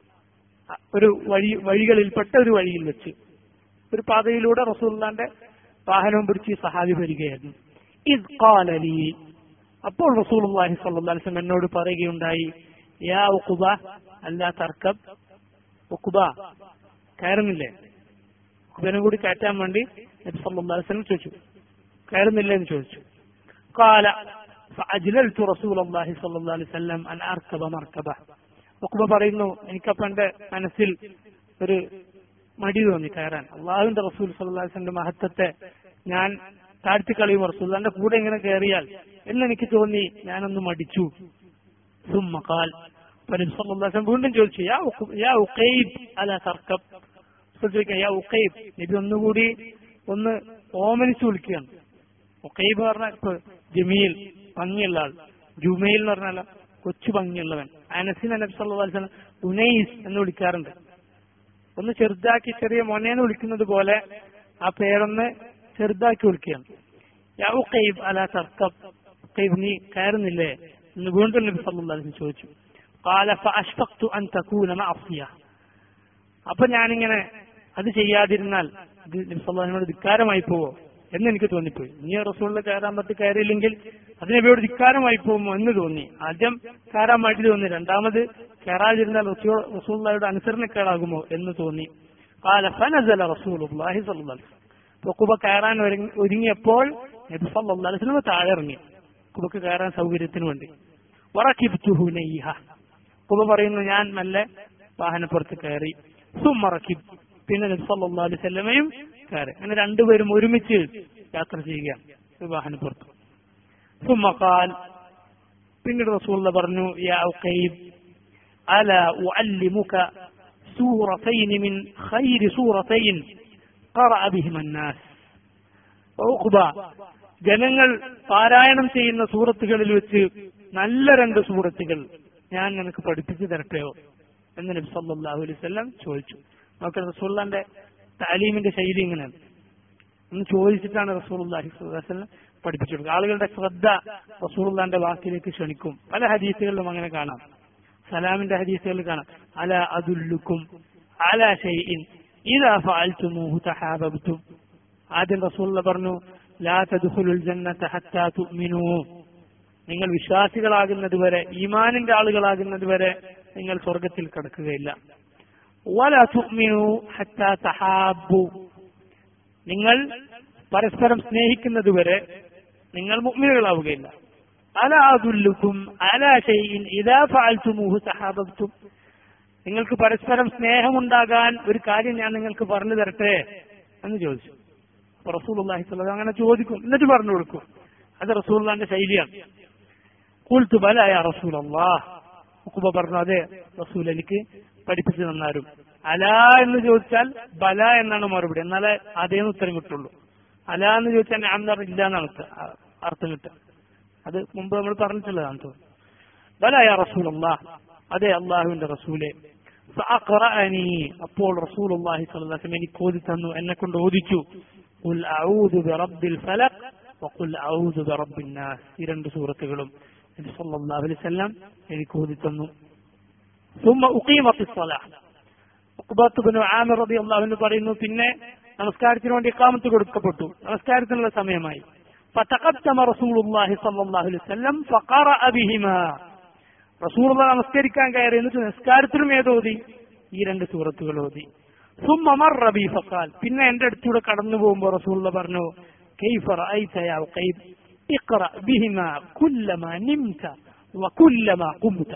ഒരു വഴി വഴികളിൽപ്പെട്ട ഒരു വഴിയിൽ വെച്ച് ഒരു പാതയിലൂടെ റസൂലുള്ളാഹിന്റെ വാഹനവും പിടിച്ച് സഹാബി വരികയായിരുന്നു. ഇദ് ഖാല ലീ, അപ്പോൾ റസൂലുള്ളാഹി സ്വല്ലല്ലാഹു അലൈഹി വസല്ലം എന്നോട് പറയുകയുണ്ടായി, യാ ഉഖ്ബ അല്ലാ തർക്കബ്, ഉഖ്ബ കയറുന്നില്ലേ? ഉഖ്ബനെ കൂടി കയറ്റാൻ വേണ്ടി നബി സല്ലല്ലാഹു അലൈഹി വസല്ലം ചോദിച്ചു, കയറുന്നില്ലേ എന്ന് ചോദിച്ചു. ഖാല ഫഅജ്ലൽതു റസൂലുള്ളാഹി സ്വല്ലല്ലാഹു അലൈഹി വസല്ലം അൻ അർകബ മർകബ. ഉഖ്ബ പറയുന്നു, എനിക്കപ്പോൾ എന്റെ മനസ്സിൽ ഒരു മടി തോന്നി കയറാൻ. അള്ളാഹുവിന്റെ റസൂൽ സല്ലല്ലാഹു അലൈഹി വസല്ലം മഹത്വത്തെ ഞാൻ താഴ്ത്തിക്കളയും, റസൂലുള്ളാഹിന്റെ കൂടെ ഇങ്ങനെ കയറിയാൽ എന്നെനിക്ക് തോന്നി, ഞാനൊന്ന് മടിച്ചു. സുമ്മ ഖാൽ, നബി സല്ലല്ലാഹു അലൈഹി വസല്ലം വീണ്ടും ചോദിച്ചു, യാ യാ ഉഖൈബ് അലാ തർക്കബ്. ചോദിക്കാം, യാ ഉഖൈബ്. നബി ഒന്നുകൂടി ഒന്ന് ഓമനിച്ചു വിളിക്കുകയാണ്. ഉഖൈബ് പറഞ്ഞാൽ ഇപ്പൊ ജമീൽ, ഭംഗിയുള്ള ആൾ. ജുമൈൽ എന്ന് പറഞ്ഞാൽ കൊച്ചു ഭംഗിയുള്ളവൻ. അനസിനെ നബി സല്ലല്ലാഹു അലൈഹി വസല്ലം ഉനൈസ് എന്ന് വിളിക്കാറുണ്ട്. ഒന്ന് ചെറുതാക്കി, ചെറിയ മോനേന്ന് വിളിക്കുന്നത് പോലെ ആ പേരൊന്ന് ചെറുതാക്കി വിളിക്കുകയാണ്. യാ ഉഖൈബ് അലാ തർക്കബ്, ഉഖൈബ് നീ കയറുന്നില്ലേ എന്ന് വീണ്ടും നബി സല്ലല്ലാഹു അലൈഹി വസല്ലം ചോദിച്ചു. ഖാല ഫഅഷ്ഫഖ്തു അൻ തകൂന മഅസിയ. അപ്പൊ ഞാനിങ്ങനെ അത് ചെയ്യാതിരുന്നാൽ ഇത് നബി സല്ലല്ലാഹു അലൈഹി വസല്ലം ധിക്കാരമായി പോവോ എന്ന് എനിക്ക് തോന്നിപ്പോയി. നീ റസൂലിനെ കയറാൻ പറ്റി കയറിയില്ലെങ്കിൽ അത് നബിയോട് ധിക്കാരമായി പോകുമോ എന്ന് തോന്നി. ആദ്യം കയറാൻ മടി തോന്നി, രണ്ടാമത് കയറാതിരുന്നാൽ റസൂലുള്ളാഹിയുടെ അനുസരണക്കേടാകുമോ എന്ന് തോന്നി. ഖാല ഫനസല റസൂലുള്ളാഹി സ്വല്ലല്ലാഹു അലൈഹി വസല്ലം. ഉഖബ കയറാൻ ഒരുങ്ങിയപ്പോൾ നബി സല്ലല്ലാഹു അലൈഹി വസല്ലം താഴെ ഇറങ്ങി, ഉഖബക്ക് കയറാൻ സൗകര്യത്തിന് വേണ്ടി. വറകിബ്തുഹു നയ്ഹ. ഉഖബ പറയുന്നു, ഞാൻ നല്ല വാഹനപ്പുറത്ത് കയറി. സുമ്മ റകിബ്, പിന്നെ നബി സല്ലല്ലാഹു അലൈഹി വസല്ലമയും കയറി. അങ്ങനെ രണ്ടുപേരും ഒരുമിച്ച് യാത്ര ചെയ്യുക വാഹനപ്പുറത്ത്. സുമ്മ ഖാൽ, പിന്നീട് റസൂലുള്ളാഹി പറഞ്ഞു, യാ ഉഖൈബ് അലാ ഉഅല്ലിമുക സൂറതൈൻ മിൻ ഖൈരി സൂറതൈൻ ഖറഅ ബിഹിമ അന്നാസ്. ഉഖബ, ജനങ്ങൾ പാരായണം ചെയ്യുന്ന സൂറത്തുകളിൽ വെച്ച് നല്ല രണ്ട് സൂറത്തുകൾ ഞാൻ നിനക്ക് പഠിപ്പിച്ചു തരട്ടെയോ എന്ന് നബി സല്ലല്ലാഹു അലൈഹി വസല്ലം ചോദിച്ചു. നമുക്ക് റസൂലുള്ളാഹിന്റെ താലീമിന്റെ ശൈലി ഇങ്ങനെയാണ്. ഒന്ന് ചോദിച്ചിട്ടാണ് റസൂലുള്ളാഹി സ്വല്ലല്ലാഹു അലൈഹി വസല്ലം പഠിപ്പിച്ചു കൊടുക്കുക. ആളുകളുടെ ശ്രദ്ധ റസൂലുള്ളാഹിന്റെ വാക്കിലേക്ക് ക്ഷണിക്കും. പല ഹദീസുകളിലും അങ്ങനെ കാണാം. സലാമിന്റെ ഹദീസുകളിൽ കാണാം, അലാ അദുല്ലുക്കും അലാ ഷൈഇൻ ഇദാ ഫഅൽതുമൂഹു തഹാബബ്തും. ആദ്യം റസൂലുള്ളാഹി പറഞ്ഞു, ലാ തദ്ഖുലുൽ ജന്നത ഹത്താ തുഅ്മിനൂ. നിങ്ങൾ വിശ്വാസികളാകുന്നത് വരെ, ഈമാനിന്റെ ആളുകളാകുന്നത് വരെ നിങ്ങൾ സ്വർഗത്തിൽ കടക്കുകയില്ല. വലാ തുഅ്മിനൂ ഹത്താ തഹാബ്ബു. നിങ്ങൾ പരസ്പരം സ്നേഹിക്കുന്നത് വരെ നിങ്ങൾ മുഅ്മിനുകളാവുകയില്ല. അലാ അദുല്ലുക്കും അലാ ഷൈഇൻ ഇദാ ഫഅൽതുമൂഹു തഹാബബ്തും. നിങ്ങൾക്ക് പരസ്പരം സ്നേഹമുണ്ടാകാൻ ഒരു കാര്യം ഞാൻ നിങ്ങൾക്ക് പറഞ്ഞു തരട്ടെ എന്ന് ചോദിച്ചു. അപ്പൊ റസൂലുള്ളാഹി സ്വല്ലല്ലാഹു അലൈഹി വസല്ലം അങ്ങനെ ചോദിക്കും, എന്നിട്ട് പറഞ്ഞു കൊടുക്കും. അത് റസൂലുള്ളാഹിന്റെ ശൈലിയാണ്. ഖുൽതു ബലാ യാ റസൂലല്ലാഹ്. ഉഖബ പറഞ്ഞു, അതെ റസൂൽ, എനിക്ക് പഠിപ്പിച്ചു തന്നാരും. അലാ എന്ന് ചോദിച്ചാൽ ബല എന്നാണ് മറുപടി, എന്നാലേ അതേന്ന് ഉത്തരം കിട്ടുള്ളൂ. അല എന്ന് ചോദിച്ചാൽ ഞാൻ ഇല്ല എന്നാണ് അർത്ഥം കിട്ടുക. അത് മുമ്പ് നമ്മൾ പറഞ്ഞിട്ടുള്ളതാണ് തോന്നുന്നു. ബല യാ റസൂലല്ലാഹ്, അതെ അള്ളാഹുവിന്റെ റസൂലെ. ഫഅഖറഅനി, അപ്പോൾ റസൂലുള്ളാഹി സ്വല്ലല്ലാഹു അലൈഹി വസല്ലം എനിക്ക് ഓതി തന്നു, എന്നെ കൊണ്ട് ഓദിച്ചു. ഖുൽ അഊദു ബിറബ്ബിൽ ഫലഖ് വഖുൽ അഊദു ബിറബ്ബിൻ നാസ്. ഈ രണ്ട് സൂറത്തുകളും നബി സല്ലല്ലാഹു അലൈഹി വസല്ലം എനിക്ക് ഓതി തന്നു. ثم أقيمت الصلاة. ഉഖബത്ത് ഇബ്നു ആമിർ റളിയല്ലാഹു അൻഹു പറയുന്നു, പിന്നെ നമസ്കാരത്തിന് വേണ്ടി ഇഖാമത്ത് കൊടുക്കപ്പെട്ടു, നമസ്കാരത്തിനുള്ള സമയമായി. ഫതഖദ്ദമ റസൂലുള്ളാഹി സ്വല്ലല്ലാഹു അലൈഹി വസല്ലം ഫഖറഅ ബിഹിമാ. റസൂലുള്ളാഹി നമസ്കരിക്കാൻ കയറി, എന്നിട്ട് നിസ്കാരത്തിലും ഏതോതി? ഈ രണ്ട് സൂറത്തുകൾ ഓതി. ثم مر بي فقال, പിന്നെ എന്റെ അടുത്തൂടെ കടന്നു പോകുമ്പോൾ റസൂലുള്ളാഹി പറഞ്ഞു, كيف رأيت يا عقيب اقرأ بهما كلما نمت وكلما قمت.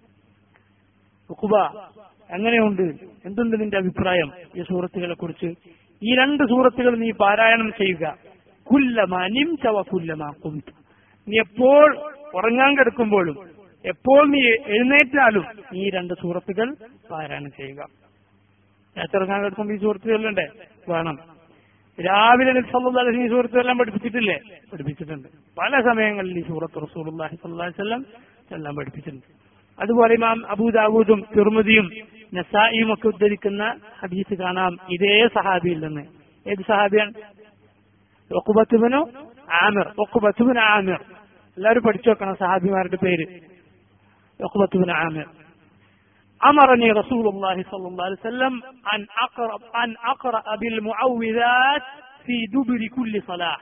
ഉഖബ, എങ്ങനെയുണ്ട്, എന്തുണ്ട് നിന്റെ അഭിപ്രായം ഈ സൂറത്തുകളെ കുറിച്ച്? ഈ രണ്ട് സൂറത്തുകൾ നീ പാരായണം ചെയ്യുക. കുല്ലമാ നിംത വകുല്ലമാ ഖുംത. നീ എപ്പോൾ ഉറങ്ങാൻ കിടക്കുമ്പോഴും എപ്പോൾ നീ എഴുന്നേറ്റാലും ഈ രണ്ട് സൂറത്തുകൾ പാരായണം ചെയ്യുക. നേരത്തെ ഉറങ്ങാൻ കിടക്കുമ്പോൾ ഈ സൂറത്തുകളുണ്ടേ വേണം. രാവിലെ നബി സല്ലല്ലാഹു അലൈഹി വസല്ലം ഈ സൂറത്തുകളെല്ലാം പഠിപ്പിച്ചിട്ടില്ലേ? പഠിപ്പിച്ചിട്ടുണ്ട്. പല സമയങ്ങളിൽ ഈ സൂറത്ത് റസൂലുള്ളാഹി സ്വല്ലല്ലാഹു അലൈഹി വസല്ലം എല്ലാം പഠിപ്പിച്ചിട്ടുണ്ട്. അതുപോലെ ഇമാം അബൂദാവൂദും തിർമിദിയും നസായിയും ഒക്കെ ഉദ്ധരിക്കുന്ന ഹദീസ് കാണാം ഇതേ സഹാബിയിൽ നിന്ന്. ഏത് സഹാബിയാണ്? ഉഖബത്ത് ഇബ്നു ആമിർ. ഉഖബത്ത് ഇബ്നു ആമിർ, എല്ലാവരും പഠിച്ചു വെക്കണം സഹാബിമാരുടെ പേര്. ഉഖബത്ത് ഇബ്നു ആമിർ. അമറനി റസൂലുള്ളാഹി സ്വല്ലല്ലാഹു അലൈഹി വസല്ലം അൻ അഖറ അൻ അഖറഅ ബിൽ മുഅവ്വിദാത്ത് ഫീ ദുബുരി കുല്ലി സ്വലാഹ്.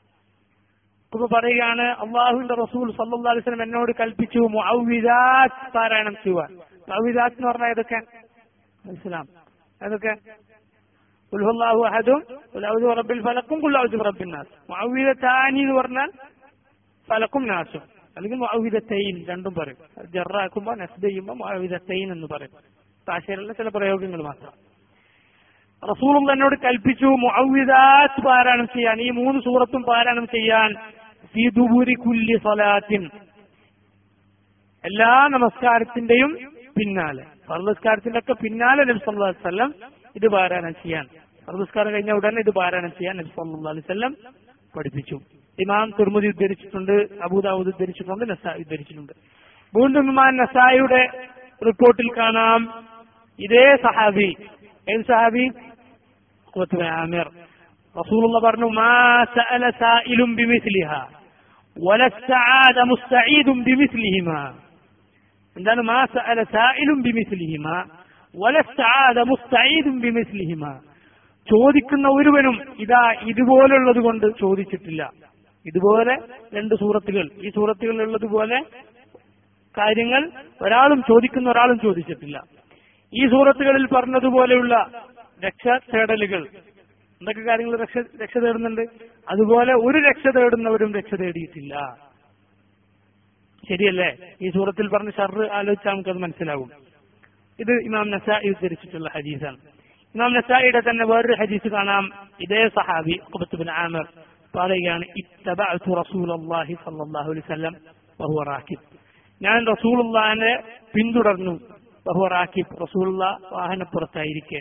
ഉഖബ പറയുകയാണ്, അല്ലാഹുവിന്റെ റസൂൽ സല്ലല്ലാഹു അലൈഹി വസല്ലം എന്നോട് കൽപ്പിച്ചു മുഅവ്വിദാത്ത് പാരായണം ചെയ്യുവാൻ. മുഅവ്വിദാത്ത് എന്ന് പറഞ്ഞാൽ ഏതൊക്കെ? ഇസ്ലാം ഏതൊക്കെ? ഖുൽ ഹുവല്ലാഹു അഹദും ഖുൽ അഊദു ബിറബ്ബിൽ ഫലഖും ഖുൽ അഊദു ബിറബ്ബിൻ നാസ്. മുഅവ്വിദതാനി എന്ന് പറഞ്ഞാൽ ഫലഖും നാസും, അല്ലെങ്കിൽ മുഅവ്വിദതൈൻ രണ്ടും പറയും. ജറാക്കുമ്പോൾ നസ്ബ് ചെയ്യുമ്പോൾ മുഅവ്വിദതൈൻ എന്ന് പറയും. ഭാഷയിലുള്ള ചില പ്രയോഗങ്ങൾ മാത്രം. റസൂലുള്ള എന്നോട് കൽപ്പിച്ചു മുഅവ്വിദാത്ത് പാരായണം ചെയ്യാൻ, ഈ മൂന്ന് സൂറത്തും പാരായണം ചെയ്യാൻ, ഫീ ദുബൂരി കുല്ലി സ്വലാത്തിൻ, എല്ലാ നമസ്കാരത്തിന്റെയും പിന്നാലെ, ഫർദ് നിസ്കാരത്തിന്റെ ഒക്കെ പിന്നാലെ നബി സല്ലല്ലാഹു അലൈഹി വസല്ലം ഇത് പാരായണം ചെയ്യാൻ, ഫർദ് നിസ്കാരം കഴിഞ്ഞ ഉടനെ ഇത് പാരായണം ചെയ്യാൻ നബി സല്ലല്ലാഹു അലൈഹി വസല്ലം പഠിപ്പിച്ചു. ഇമാം തിർമിദി ഉദ്ധരിച്ചിട്ടുണ്ട്, അബൂദാവൂദ് ഉദ്ധരിച്ചിട്ടുണ്ട്, നസായി ഉദ്ധരിച്ചിട്ടുണ്ട്. വീണ്ടും ഇമാം നസായിയുടെ റിപ്പോർട്ടിൽ കാണാം, ഇതേ സഹാബി, ഏത് സഹാബി? ഉഖ്ബത്ത് ബിൻ ആമിർ, റസൂലുള്ള പറഞ്ഞു, മാ സഅല സായിലും ബിമിസ്ലിഹാ വലസ്തആദ മുസ്തഈദും ബിമിസ്ലിഹിമാ. എന്താണ് മാ സഅല സായിലും ബിമിസ്ലിഹിമാ വലസ്തആദ മുസ്തഈദും ബിമിസ്ലിഹിമാ? ചോദിക്കുന്ന ഒരുവനും ഇതാ ഇതുപോലുള്ളത് കൊണ്ട് ചോദിച്ചിട്ടില്ല. ഇതുപോലെ രണ്ട് സൂറത്തുകൾ, ഈ സൂറത്തുകളിലുള്ളതുപോലെ കാര്യങ്ങൾ ഒരാളും ചോദിക്കുന്ന ഒരാളും ചോദിച്ചിട്ടില്ല. ഈ സൂറത്തുകളിൽ പറഞ്ഞതുപോലെയുള്ള രക്ഷ തേടലുകൾ, എന്തൊക്കെ കാര്യങ്ങൾ രക്ഷ രക്ഷ തേടുന്നുണ്ട്, അതുപോലെ ഒരു രക്ഷ തേടുന്നവരും രക്ഷ തേടിയിട്ടില്ല. ശരിയല്ലേ? ഈ സൂറത്തിൽ പറഞ്ഞ ഷർറ് ആലോചിച്ചാൽ നമുക്കത് മനസ്സിലാവും. ഇത് ഇമാം നസായി ഉദ്ധരിച്ചിട്ടുള്ള ഹദീസാണ്. ഇമാം നസായിയുടെ തന്നെ വേറൊരു ഹദീസ് കാണാം, ഇതേ സഹാബി ഉഖ്ബത്ത് ബിൻ ആമിർ പറയുകയാണ്, ഇത്തബഅതു റസൂലല്ലാഹി സ്വല്ലല്ലാഹു അലൈഹി വസല്ലം വഹുവ റാകിബ്, ഞാൻ റസൂലുള്ളാഹിനെ പിന്തുടർന്നു, വഹുവ റാകിബ്, റസൂലുള്ള വാഹനപ്പുറത്തായിരിക്കെ,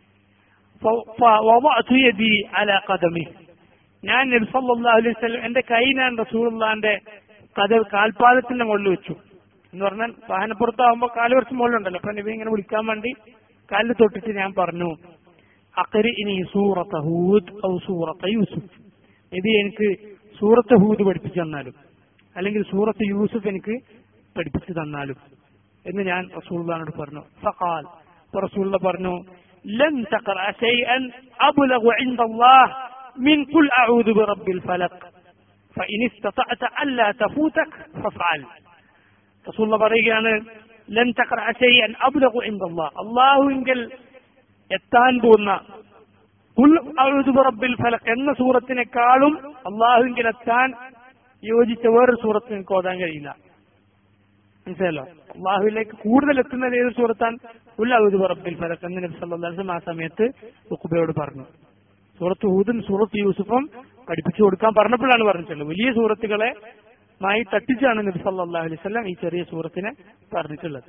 ഫവദഅതു യദി അലാ ഖദമി, ഞാൻ നബി സല്ലല്ലാഹു അലൈഹി വസല്ലം എന്റെ കൈ ഞാൻ റസൂലുള്ളാഹിന്റെ കഥ കാൽപാദത്തിന്റെ മുകളിൽ വെച്ചു. എന്ന് പറഞ്ഞാൽ വാഹനപ്പുറത്താവുമ്പോ കാല് കുറച്ച് മുകളിലുണ്ടല്ലോ, അപ്പൊ നബി ഇങ്ങനെ വിളിക്കാൻ വേണ്ടി കാലിൽ തൊട്ടിട്ട് ഞാൻ പറഞ്ഞു, അഖ്രിഇനി സൂറത ഹൂദ് ഔ സൂറത യൂസുഫ്, നബി എനിക്ക് സൂറത്ത് ഹൂദ് പഠിപ്പിച്ചു തന്നാലും അല്ലെങ്കിൽ സൂറത്ത് യൂസുഫ് എനിക്ക് പഠിപ്പിച്ചു തന്നാലും എന്ന് ഞാൻ റസൂലുള്ളാഹിനോട് പറഞ്ഞു. ഫഖാൽ, റസൂലുള്ള പറഞ്ഞു, ലൻ തഖറഅ ശൈഅൻ അബ്ലഗു ഇൻദല്ലാഹ് മിൻ ഖുൽ അഊദു ബിറബ്ബിൽ ഫലഖ് ഫഇൻ ഇസ്തതഅത അല്ലാ തഫൂതക് ഫഫഅൽ. റസൂലുള്ള പറയുകയാണ്, ലൻ തഖറഅ ശൈഅൻ അബ്ലഗു ഇൻദല്ലാഹ്, അല്ലാഹുവിങ്കൽ എത്താൻ പോകുന്ന ഖുൽ അഊദു ബിറബ്ബിൽ ഫലഖ് എന്ന സൂറത്തിനേക്കാളും അല്ലാഹുവിങ്കൽ എത്താൻ യോജിച്ച വേറൊരു സൂറത്ത് നിങ്ങൾക്ക് ഓതാൻ കഴിയില്ല. മനസ്സിലല്ലോ? അള്ളാഹുവിലേക്ക് കൂടുതൽ എത്തുന്നത് ഏത് സൂറത്താൻ? ഖുൽ അഊദു ബിറബ്ബിൽ ഫലഖ് എന്ന് നബി സല്ലല്ലാഹു അലൈഹി വസല്ലം ആ സമയത്ത് ഉഖ്ബയോട് പറഞ്ഞു. സൂറത്ത് ഹൂദും സൂറത്ത് യൂസുഫും പഠിപ്പിച്ചു കൊടുക്കാൻ പറഞ്ഞപ്പോഴാണ് പറഞ്ഞിട്ടുള്ളത്. വലിയ സൂറത്തുകളെ മായി തട്ടിച്ചാണ് നബി സല്ലല്ലാഹു അലൈഹി വസല്ലം ഈ ചെറിയ സൂറത്തിനെ പറഞ്ഞിട്ടുള്ളത്.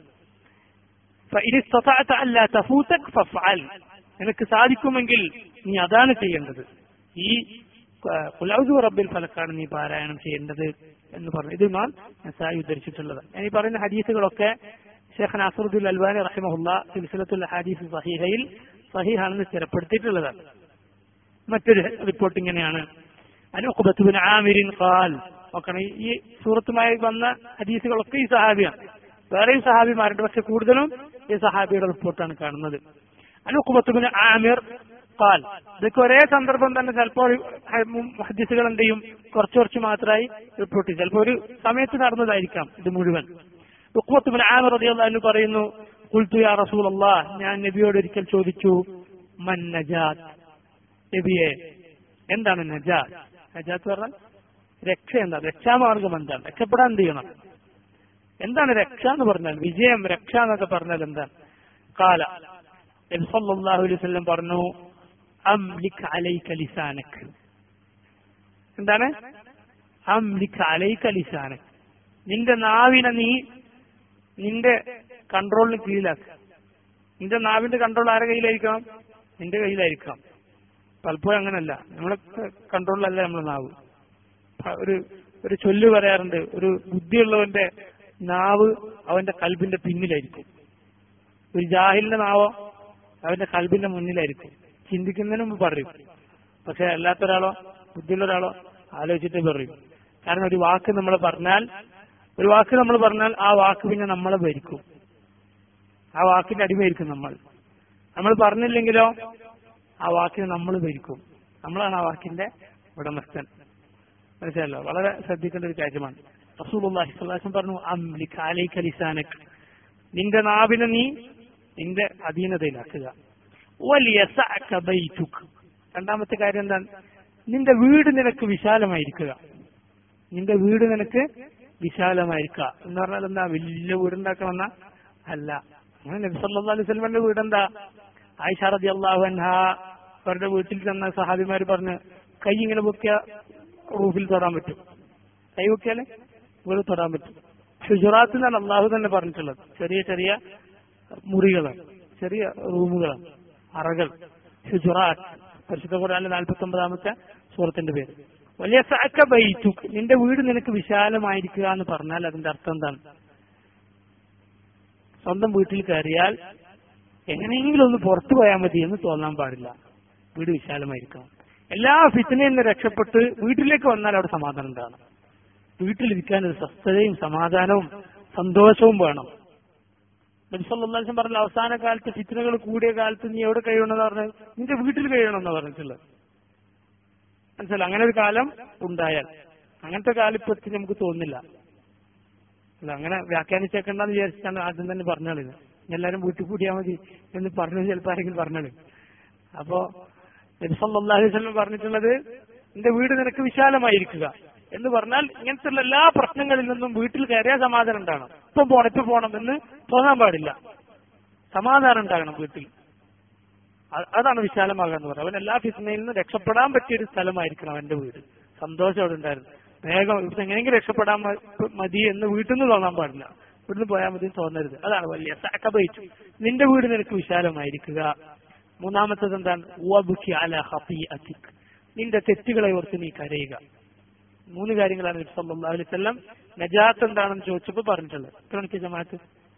ഫഇൻ ഇസ്തതഅത അല്ലാ തഫൂതക് ഫഫഅൽ, നിനക്ക് സാധിക്കുമെങ്കിൽ നീ അതാണ് ചെയ്യേണ്ടത്, ഈ ഖുൽ അഊദു ബിറബ്ബിൽ ഫലഖാണ് നീ പാരായണം ചെയ്യേണ്ടത് എന്ന് പറഞ്ഞു. ഇത് ഇമാം നസായി ഉദ്ധരിച്ചിട്ടുള്ളത്. ഞാൻ ഈ പറയുന്ന ഹദീസുകളൊക്കെ ഷെയ്ഖ് നാസിറുദ്ദീൻ അൽബാനി റഹിമഹുല്ലാ സിൽസിലത്തുൽ ഹദീസ് സഹീഹയിൽ സഹീഹാണെന്ന് സ്ഥിരപ്പെടുത്തിയിട്ടുള്ളതാണ്. മറ്റൊരു റിപ്പോർട്ട് ഇങ്ങനെയാണ്, അൻ ഉഖ്ബത്ത് ബിൻ ആമിർ ഖാൽ, നോക്കണം ഈ സൂറത്തുമായി വന്ന ഹദീസുകളൊക്കെ ഈ സഹാബിയാണ്, വേറെയും സഹാബിമാരുണ്ട്, പക്ഷെ കൂടുതലും ഈ സഹാബിയുടെ റിപ്പോർട്ടാണ് കാണുന്നത്. അൻ ഉഖ്ബത്ത് ബിൻ ആമിർ ഖാൽ, ഇതൊക്കെ ഒരേ സന്ദർഭം തന്നെ ചിലപ്പോൾ ഹദീസുകൾ എന്ത് ചെയ്യും, കുറച്ച് കുറച്ച് മാത്രമായി റിപ്പോർട്ട് ചെയ്യും, ചിലപ്പോൾ ഒരു സമയത്ത് നടന്നതായിരിക്കാം ഇത് മുഴുവൻ. ഉഖ്ബത്ത് ബിൻ ആമിർ റളിയല്ലാഹു അൻഹു പറയുന്നു, ഖുൽതു യാ റസൂലല്ലാഹ്, ഞാൻ നബിയോട് ഒരിക്കൽ ചോദിച്ചു, മൻ നജാത്ത്, നബിയെ എന്താണ് നജാത്ത്? നജാത്ത് പറഞ്ഞാൽ രക്ഷ, എന്താ രക്ഷാമാർഗം, എന്താണ് രക്ഷപ്പെടാൻ എന്ത് ചെയ്യണം, എന്താണ് രക്ഷ എന്ന് പറഞ്ഞാൽ, വിജയം, രക്ഷ എന്നൊക്കെ പറഞ്ഞാൽ എന്താണ്? ഖാല, നബി സല്ലല്ലാഹു അലൈഹി വസല്ലം പറഞ്ഞു, അംലിക് അലൈക ലിസാനക്, എന്താണ് അംലിക് അലൈക ലിസാനക്, നിന്റെ നാവിനെ നീ നിന്റെ കൺട്രോളിന് കീഴിലാക്കുക. നിന്റെ നാവിന്റെ കൺട്രോൾ ആരുടെ കയ്യിലായിരിക്കണം? നിന്റെ കയ്യിലായിരിക്കണം. പലപ്പോഴും അങ്ങനല്ല, നമ്മളെ കൺട്രോളിലല്ല നമ്മുടെ നാവ്. ഒരു ഒരു ചൊല്ല് പറയാറുണ്ട്, ഒരു ബുദ്ധിയുള്ളവന്റെ നാവ് അവന്റെ കൽബിന്റെ പിന്നിലായിരിക്കും, ഒരു ജാഹിലിന്റെ നാവോ അവന്റെ കൽബിന്റെ മുന്നിലായിരിക്കും. ചിന്തിക്കുന്നതിന് മുമ്പ് പറയും, പക്ഷെ അല്ലാത്തൊരാളോ ബുദ്ധിയുള്ള ഒരാളോ ആലോചിച്ചിട്ട് പറയും. കാരണം ഒരു വാക്ക് നമ്മൾ പറഞ്ഞാൽ ഒരു വാക്ക് നമ്മൾ പറഞ്ഞാൽ ആ വാക്ക് പിന്നെ നമ്മളെ ഭരിക്കും, ആ വാക്കിന്റെ അടിമയായിരിക്കും നമ്മൾ. നമ്മൾ പറഞ്ഞില്ലെങ്കിലോ ആ വാക്കിനെ നമ്മൾ ഭരിക്കും, നമ്മളാണ് ആ വാക്കിന്റെ ഉടമസ്ഥൻ. മനസ്സിലല്ലോ? വളരെ ശ്രദ്ധിക്കേണ്ട ഒരു കാര്യമാണ്. റസൂലുള്ളാഹി സ്വല്ലല്ലാഹു അലൈഹി വസല്ലം പറഞ്ഞു, അംലിക് അലൈക ലിസാനക്, നിന്റെ നാവിനെ നീ നിന്റെ അധീനതയിലാക്കുക. വലിയസഅക ബൈതുക്, രണ്ടാമത്തെ കാര്യം എന്താണ്? നിന്റെ വീട് നിനക്ക് വിശാലമായിരിക്കുക. നിന്റെ വീട് നിനക്ക് വിശാലമായിരിക്കുക എന്ന് പറഞ്ഞാൽ എന്താ? വലിയ വീടുണ്ടാക്കണമെന്നാ? അല്ല. അങ്ങനെ നബി സല്ലല്ലാഹു അലൈഹി വസല്ലമയുടെ വീടെന്താ? ആയിഷ റളിയല്ലാഹു അൻഹാ അവരുടെ വീട്ടിൽ ചെന്ന സഹാബിമാർ പറഞ്ഞ് കൈ ഇങ്ങനെ പൊക്കിയ റൂഫിൽ തൊടാൻ പറ്റും, കൈ പൊക്കിയാല് ഇവിടെ തൊടാൻ പറ്റും. ഹുജറാത്ത് എന്നാണ് അള്ളാഹു തന്നെ പറഞ്ഞിട്ടുള്ളത്. ചെറിയ ചെറിയ മുറികളാണ്, ചെറിയ റൂമുകളാണ്, അറകൾ. ഹുജറാത്ത് പരിശുദ്ധ ഖുർആനിലെ നാൽപ്പത്തി ഒമ്പതാമത്തെ സൂറത്തിന്റെ പേര്. വലിയ സഅക ബൈതുക്, നിന്റെ വീട് നിനക്ക് വിശാലമായിരിക്കുക എന്ന് പറഞ്ഞാൽ അതിന്റെ അർത്ഥം എന്താണ്? സ്വന്തം വീട്ടിൽ കയറിയാൽ എങ്ങനെയെങ്കിലും ഒന്ന് പുറത്തു പോയാൽ മതി എന്ന് തോന്നാൻ പാടില്ല. വീട് വിശാലമായിരിക്കണം. എല്ലാ ഫിത്നയിൽ നിന്ന് രക്ഷപ്പെട്ട് വീട്ടിലേക്ക് വന്നാൽ അവിടെ സമാധാനം ഉണ്ടാകണം. വീട്ടിലിരിക്കാൻ ഒരു സ്വസ്ഥതയും സമാധാനവും സന്തോഷവും വേണം. നബി സല്ലല്ലാഹു അലൈഹി വസല്ലം പറഞ്ഞ അവസാന കാലത്ത് ഫിത്നകൾ കൂടിയ കാലത്ത് നീ എവിടെ കഴിയണമെന്ന് പറഞ്ഞത്? നിന്റെ വീട്ടിൽ കഴിയണമെന്ന് പറഞ്ഞിട്ടുള്ളത്. മനസ്സിലായി? അങ്ങനെ ഒരു കാലം ഉണ്ടായാൽ, അങ്ങനത്തെ കാലം ഇപ്പൊ നമുക്ക് തോന്നുന്നില്ല. അല്ല, അങ്ങനെ വ്യാഖ്യാനിച്ചേക്കണ്ടെന്ന് വിചാരിച്ചിട്ടാണ് ആദ്യം തന്നെ പറഞ്ഞത്. എല്ലാവരും വീട്ടിൽ കൂടിയാൽ മതി എന്ന് പറഞ്ഞത് ചിലപ്പോൾ ആരെങ്കിലും പറഞ്ഞത്. അപ്പോ നബി സല്ലല്ലാഹു അലൈഹി വസല്ലം പറഞ്ഞിട്ടുള്ളത് നിന്റെ വീട് നിനക്ക് വിശാലമായിരിക്കുക എന്ന് പറഞ്ഞാൽ ഇങ്ങനത്തെ എല്ലാ പ്രശ്നങ്ങളിൽ നിന്നും വീട്ടിൽ കയറിയാൽ സമാധാനം ഉണ്ടാകണം. ഇപ്പം പോണം ഇപ്പൊ പോണം എന്ന് തോന്നാൻ പാടില്ല. സമാധാനം ഉണ്ടാകണം വീട്ടിൽ. അതാണ് വിശാലമാകുക എന്ന് പറയുന്നത്. അവൻ എല്ലാ ഫിത്നയിൽ നിന്നും രക്ഷപ്പെടാൻ പറ്റിയൊരു സ്ഥലമായിരിക്കണം അവന്റെ വീട്. സന്തോഷം അവിടെ ഉണ്ടായിരുന്നു. വേഗം ഇവിടെ എങ്ങനെയെങ്കിലും രക്ഷപ്പെടാൻ മതി എന്ന് വീട്ടിൽ നിന്ന് തോന്നാൻ പാടില്ല. ഇവിടുന്ന് പോയാൽ മതി തോന്നരുത്. അതാണ് വലിയ സഅക ബൈതുക്, നിന്റെ വീട് നിനക്ക് വിശാലമായിരിക്കുക. മൂന്നാമത്തത് എന്താണ്? വബ്കി അലാ ഖതീഅതിക്, നിന്റെ തെറ്റുകളെ ഓർത്ത് നീ കരയുക. മൂന്ന് കാര്യങ്ങളാണ് നബി സല്ലല്ലാഹു അലൈഹി വസല്ലം നജാത്ത് എന്താണെന്ന് ചോദിച്ചപ്പോൾ പറഞ്ഞിട്ടുള്ളത്. എത്ര മണിക്ക് ജമാഅത്ത്?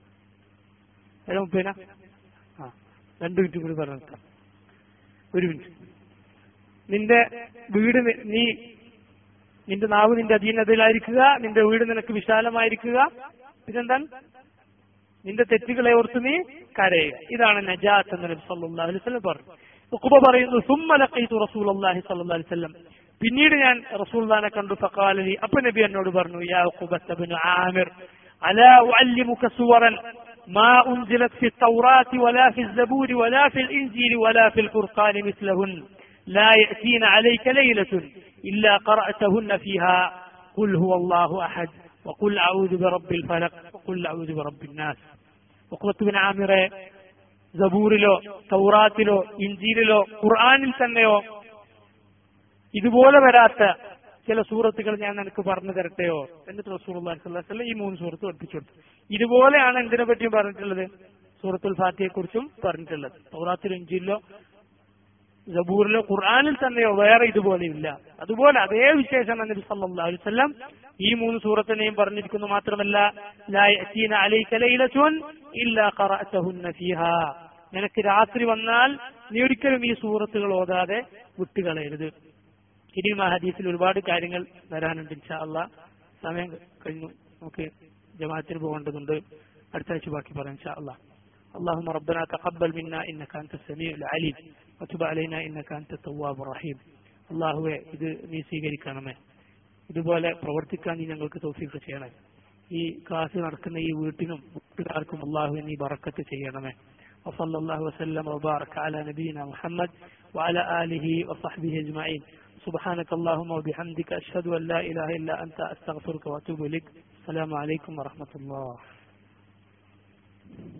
ഏഴ് മുപ്പതിനാ? ആ, രണ്ടു മിനിറ്റ് കൂടി പറഞ്ഞിട്ടാ. ഒരു മിനിറ്റ്. നിന്റെ വീട് നീ നിന്റെ നാവ് നിന്റെ അധീനതയിലായിരിക്കുക, നിന്റെ വീട് നിനക്ക് വിശാലമായിരിക്കുക. പിന്നെന്താണ്? നിന്റെ തെറ്റുകളെ ഓർത്ത് നീ കരയുക. ഇതാണ് നജാത്ത് എന്ന് നബി സല്ലല്ലാഹു അലൈഹി വസല്ലം പറഞ്ഞു. ഉഖബ പറയുന്നു, സുമ്മ ലഖീതു റസൂലുള്ളാഹി സ്വല്ലല്ലാഹു അലൈഹി വസല്ലം, പിന്നീട് ഞാൻ റസൂലുള്ളാഹിനെ കണ്ടു. ഫഖാല ലി, അപ്പോൾ നബി എന്നോട് പറഞ്ഞു, യാ ഉഖബത ഇബ്നു ആമിർ അലാ ഉഅല്ലിമുക സുവറൻ മാ ഉൻസിലത് ഫി തൗറാത്തി വലാ ഫി സബൂരി വലാ ഫിൽ ഇൻജീലി വലാ ഫിൽ ഖുർആനി മിസ്ലഹുൻ ലാ യഅതീന അലൈക ലൈലത്തുൻ ഇല്ലാ ഖറഅതഹുന്ന ഫീഹാ ഖുൽ ഹുവല്ലാഹു അഹദ് വഖുൽ അഊദു ബിറബ്ബിൽ ഫലഖ് വഖുൽ അഊദു ബിറബ്ബിൻ നാസ്. ഉഖബത്ത് ഇബ്നു ആമിറെ, സബൂറിലോ തൗറാത്തിലോ ഇൻജീലിലോ ഖുർആനിൽ തന്നെയോ ഇതുപോലെ വരാത്ത ചില സൂറത്തുകൾ ഞാൻ നിനക്ക് പറഞ്ഞു തരട്ടെയോ? എന്നിട്ട് റസൂലുള്ളാഹി സ്വല്ലല്ലാഹു അലൈഹി വസല്ലം ഈ മൂന്ന് സൂറത്ത് പഠിപ്പിച്ചു കൊടുത്തു. ഇതുപോലെയാണ് എന്തിനെ പറ്റിയും പറഞ്ഞിട്ടുള്ളത്? സൂറത്തുൽ ഫാത്തിഹയെ കുറിച്ചും പറഞ്ഞിട്ടുള്ളത്. തൗറാത്തിലോ ഇൻജീലിലോ സബൂറിലോ ഖുർആനിൽ തന്നെയോ വേറെ ഇതുപോലെയില്ല. അതുപോലെ അതേ വിശേഷമാണ് നബി സല്ലല്ലാഹു അലൈഹി വസല്ലം ഈ മൂന്ന് സൂറത്തിനെയും പറഞ്ഞിരിക്കുന്നു. മാത്രമല്ല, ലാ യഅതീന അലൈക ലൈലത്തുൻ ഇല്ലാ ഖറഅതഹുന്ന ഫീഹാ, നിനക്ക് രാത്രി വന്നാൽ നീ ഒരിക്കലും ഈ സൂറത്തുകൾ ഓതാതെ വിട്ടുകളയരുത്. ഇനിയും ആ ഹദീസിൽ ഒരുപാട് കാര്യങ്ങൾ വരാനുണ്ട്. ഇൻഷാ അല്ലാഹ് സമയം കഴിഞ്ഞു, നമുക്ക് ജമാഅത്തിന് പോകേണ്ടതുണ്ട്. അടുത്ത ആഴ്ച ബാക്കി പറയാം ഇൻഷാ അല്ലാഹ്. اللهم ربنا تقبل منا انك انت السميع العليم وتب علينا انك انت التواب الرحيم. അല്ലാഹുവേ, ഇത് നീ സ്വീകരിക്കണമേ. ഇതുപോലെ പ്രവർത്തിക്കാൻ നീ ഞങ്ങൾക്ക് തൗഫീഖ് ചെയ്യണമേ. ഈ ക്ലാസ് നടക്കുന്ന ഈ വീട്ടിനും വീട്ടുകാർക്കും അല്ലാഹുവേ നീ ബറക്കത്ത് ചെയ്യണമേ. വസല്ലല്ലാഹു വസല്ലം വബാറക അലാ നബിയിന മുഹമ്മദ് വഅലാ ആലിഹി വസഹ്ബിഹി അജ്മഈൻ. സുബ്ഹാനക അല്ലാഹുമ്മ വബിഹംദിക അഷ്ഹദു അൻ ലാ ഇലാഹ ഇല്ലാ അൻത അസ്തഗ്ഫിറുക വഅതൂബു ഇലൈക്. അസ്സലാമു അലൈക്കും വറഹ്മത്തുള്ളാഹി.